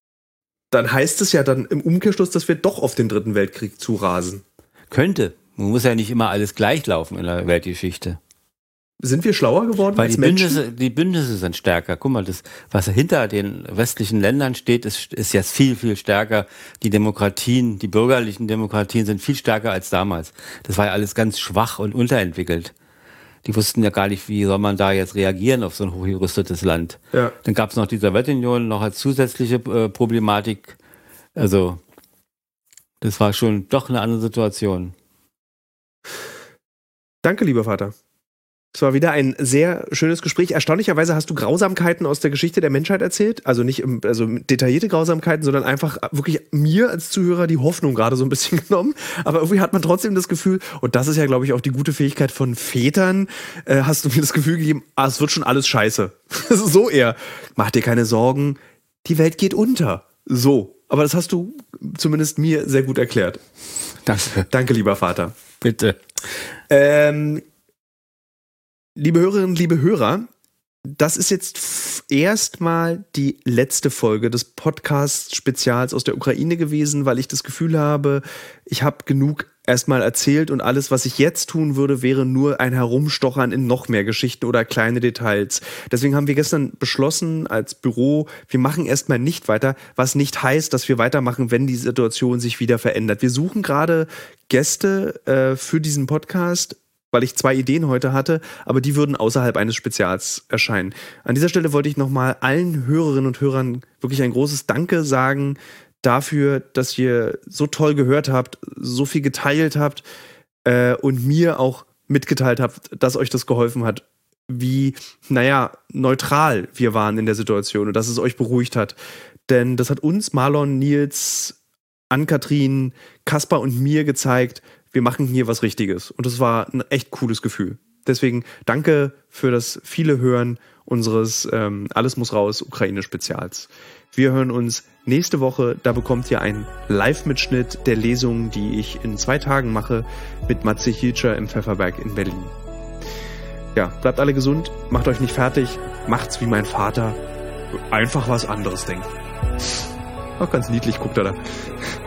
dann heißt es ja dann im Umkehrschluss, dass wir doch auf den Dritten Weltkrieg zurasen. Könnte. Man muss ja nicht immer alles gleich laufen in der Weltgeschichte. Sind wir schlauer geworden Weil als Menschen? Die Bündnisse sind stärker. Guck mal, was hinter den westlichen Ländern steht, ist jetzt viel, viel stärker. Die Demokratien, die bürgerlichen Demokratien sind viel stärker als damals. Das war ja alles ganz schwach und unterentwickelt. Die wussten ja gar nicht, wie soll man da jetzt reagieren auf so ein hochgerüstetes Land. Ja. Dann gab es noch die Sowjetunion noch als zusätzliche Problematik. Also, das war schon doch eine andere Situation. Danke, lieber Vater. Es war wieder ein sehr schönes Gespräch. Erstaunlicherweise hast du Grausamkeiten aus der Geschichte der Menschheit erzählt. Also nicht detaillierte Grausamkeiten, sondern einfach wirklich mir als Zuhörer die Hoffnung gerade so ein bisschen genommen. Aber irgendwie hat man trotzdem das Gefühl, und das ist ja, glaube ich, auch die gute Fähigkeit von Vätern, hast du mir das Gefühl gegeben, es wird schon alles scheiße. Das ist so eher. Mach dir keine Sorgen, die Welt geht unter. So. Aber das hast du zumindest mir sehr gut erklärt. Danke. Danke, lieber Vater. Bitte. Liebe Hörerinnen, liebe Hörer, das ist jetzt erstmal die letzte Folge des Podcast-Spezials aus der Ukraine gewesen, weil ich das Gefühl habe, ich habe genug erstmal erzählt und alles, was ich jetzt tun würde, wäre nur ein Herumstochern in noch mehr Geschichten oder kleine Details. Deswegen haben wir gestern beschlossen als Büro, wir machen erstmal nicht weiter, was nicht heißt, dass wir weitermachen, wenn die Situation sich wieder verändert. Wir suchen gerade Gäste für diesen Podcast, weil ich 2 Ideen heute hatte, aber die würden außerhalb eines Spezials erscheinen. An dieser Stelle wollte ich nochmal allen Hörerinnen und Hörern wirklich ein großes Danke sagen dafür, dass ihr so toll gehört habt, so viel geteilt habt und mir auch mitgeteilt habt, dass euch das geholfen hat, wie, neutral wir waren in der Situation und dass es euch beruhigt hat. Denn das hat uns, Marlon, Nils, Ann-Kathrin, Kaspar und mir gezeigt, wir machen hier was Richtiges. Und das war ein echt cooles Gefühl. Deswegen danke für das viele Hören unseres Alles muss raus Ukraine-Spezials. Wir hören uns nächste Woche. Da bekommt ihr einen Live-Mitschnitt der Lesung, die ich in 2 Tagen mache mit Matze Hilscher im Pfefferberg in Berlin. Ja, bleibt alle gesund, macht euch nicht fertig, macht's wie mein Vater. Einfach was anderes denken. Auch ganz niedlich, guckt er da.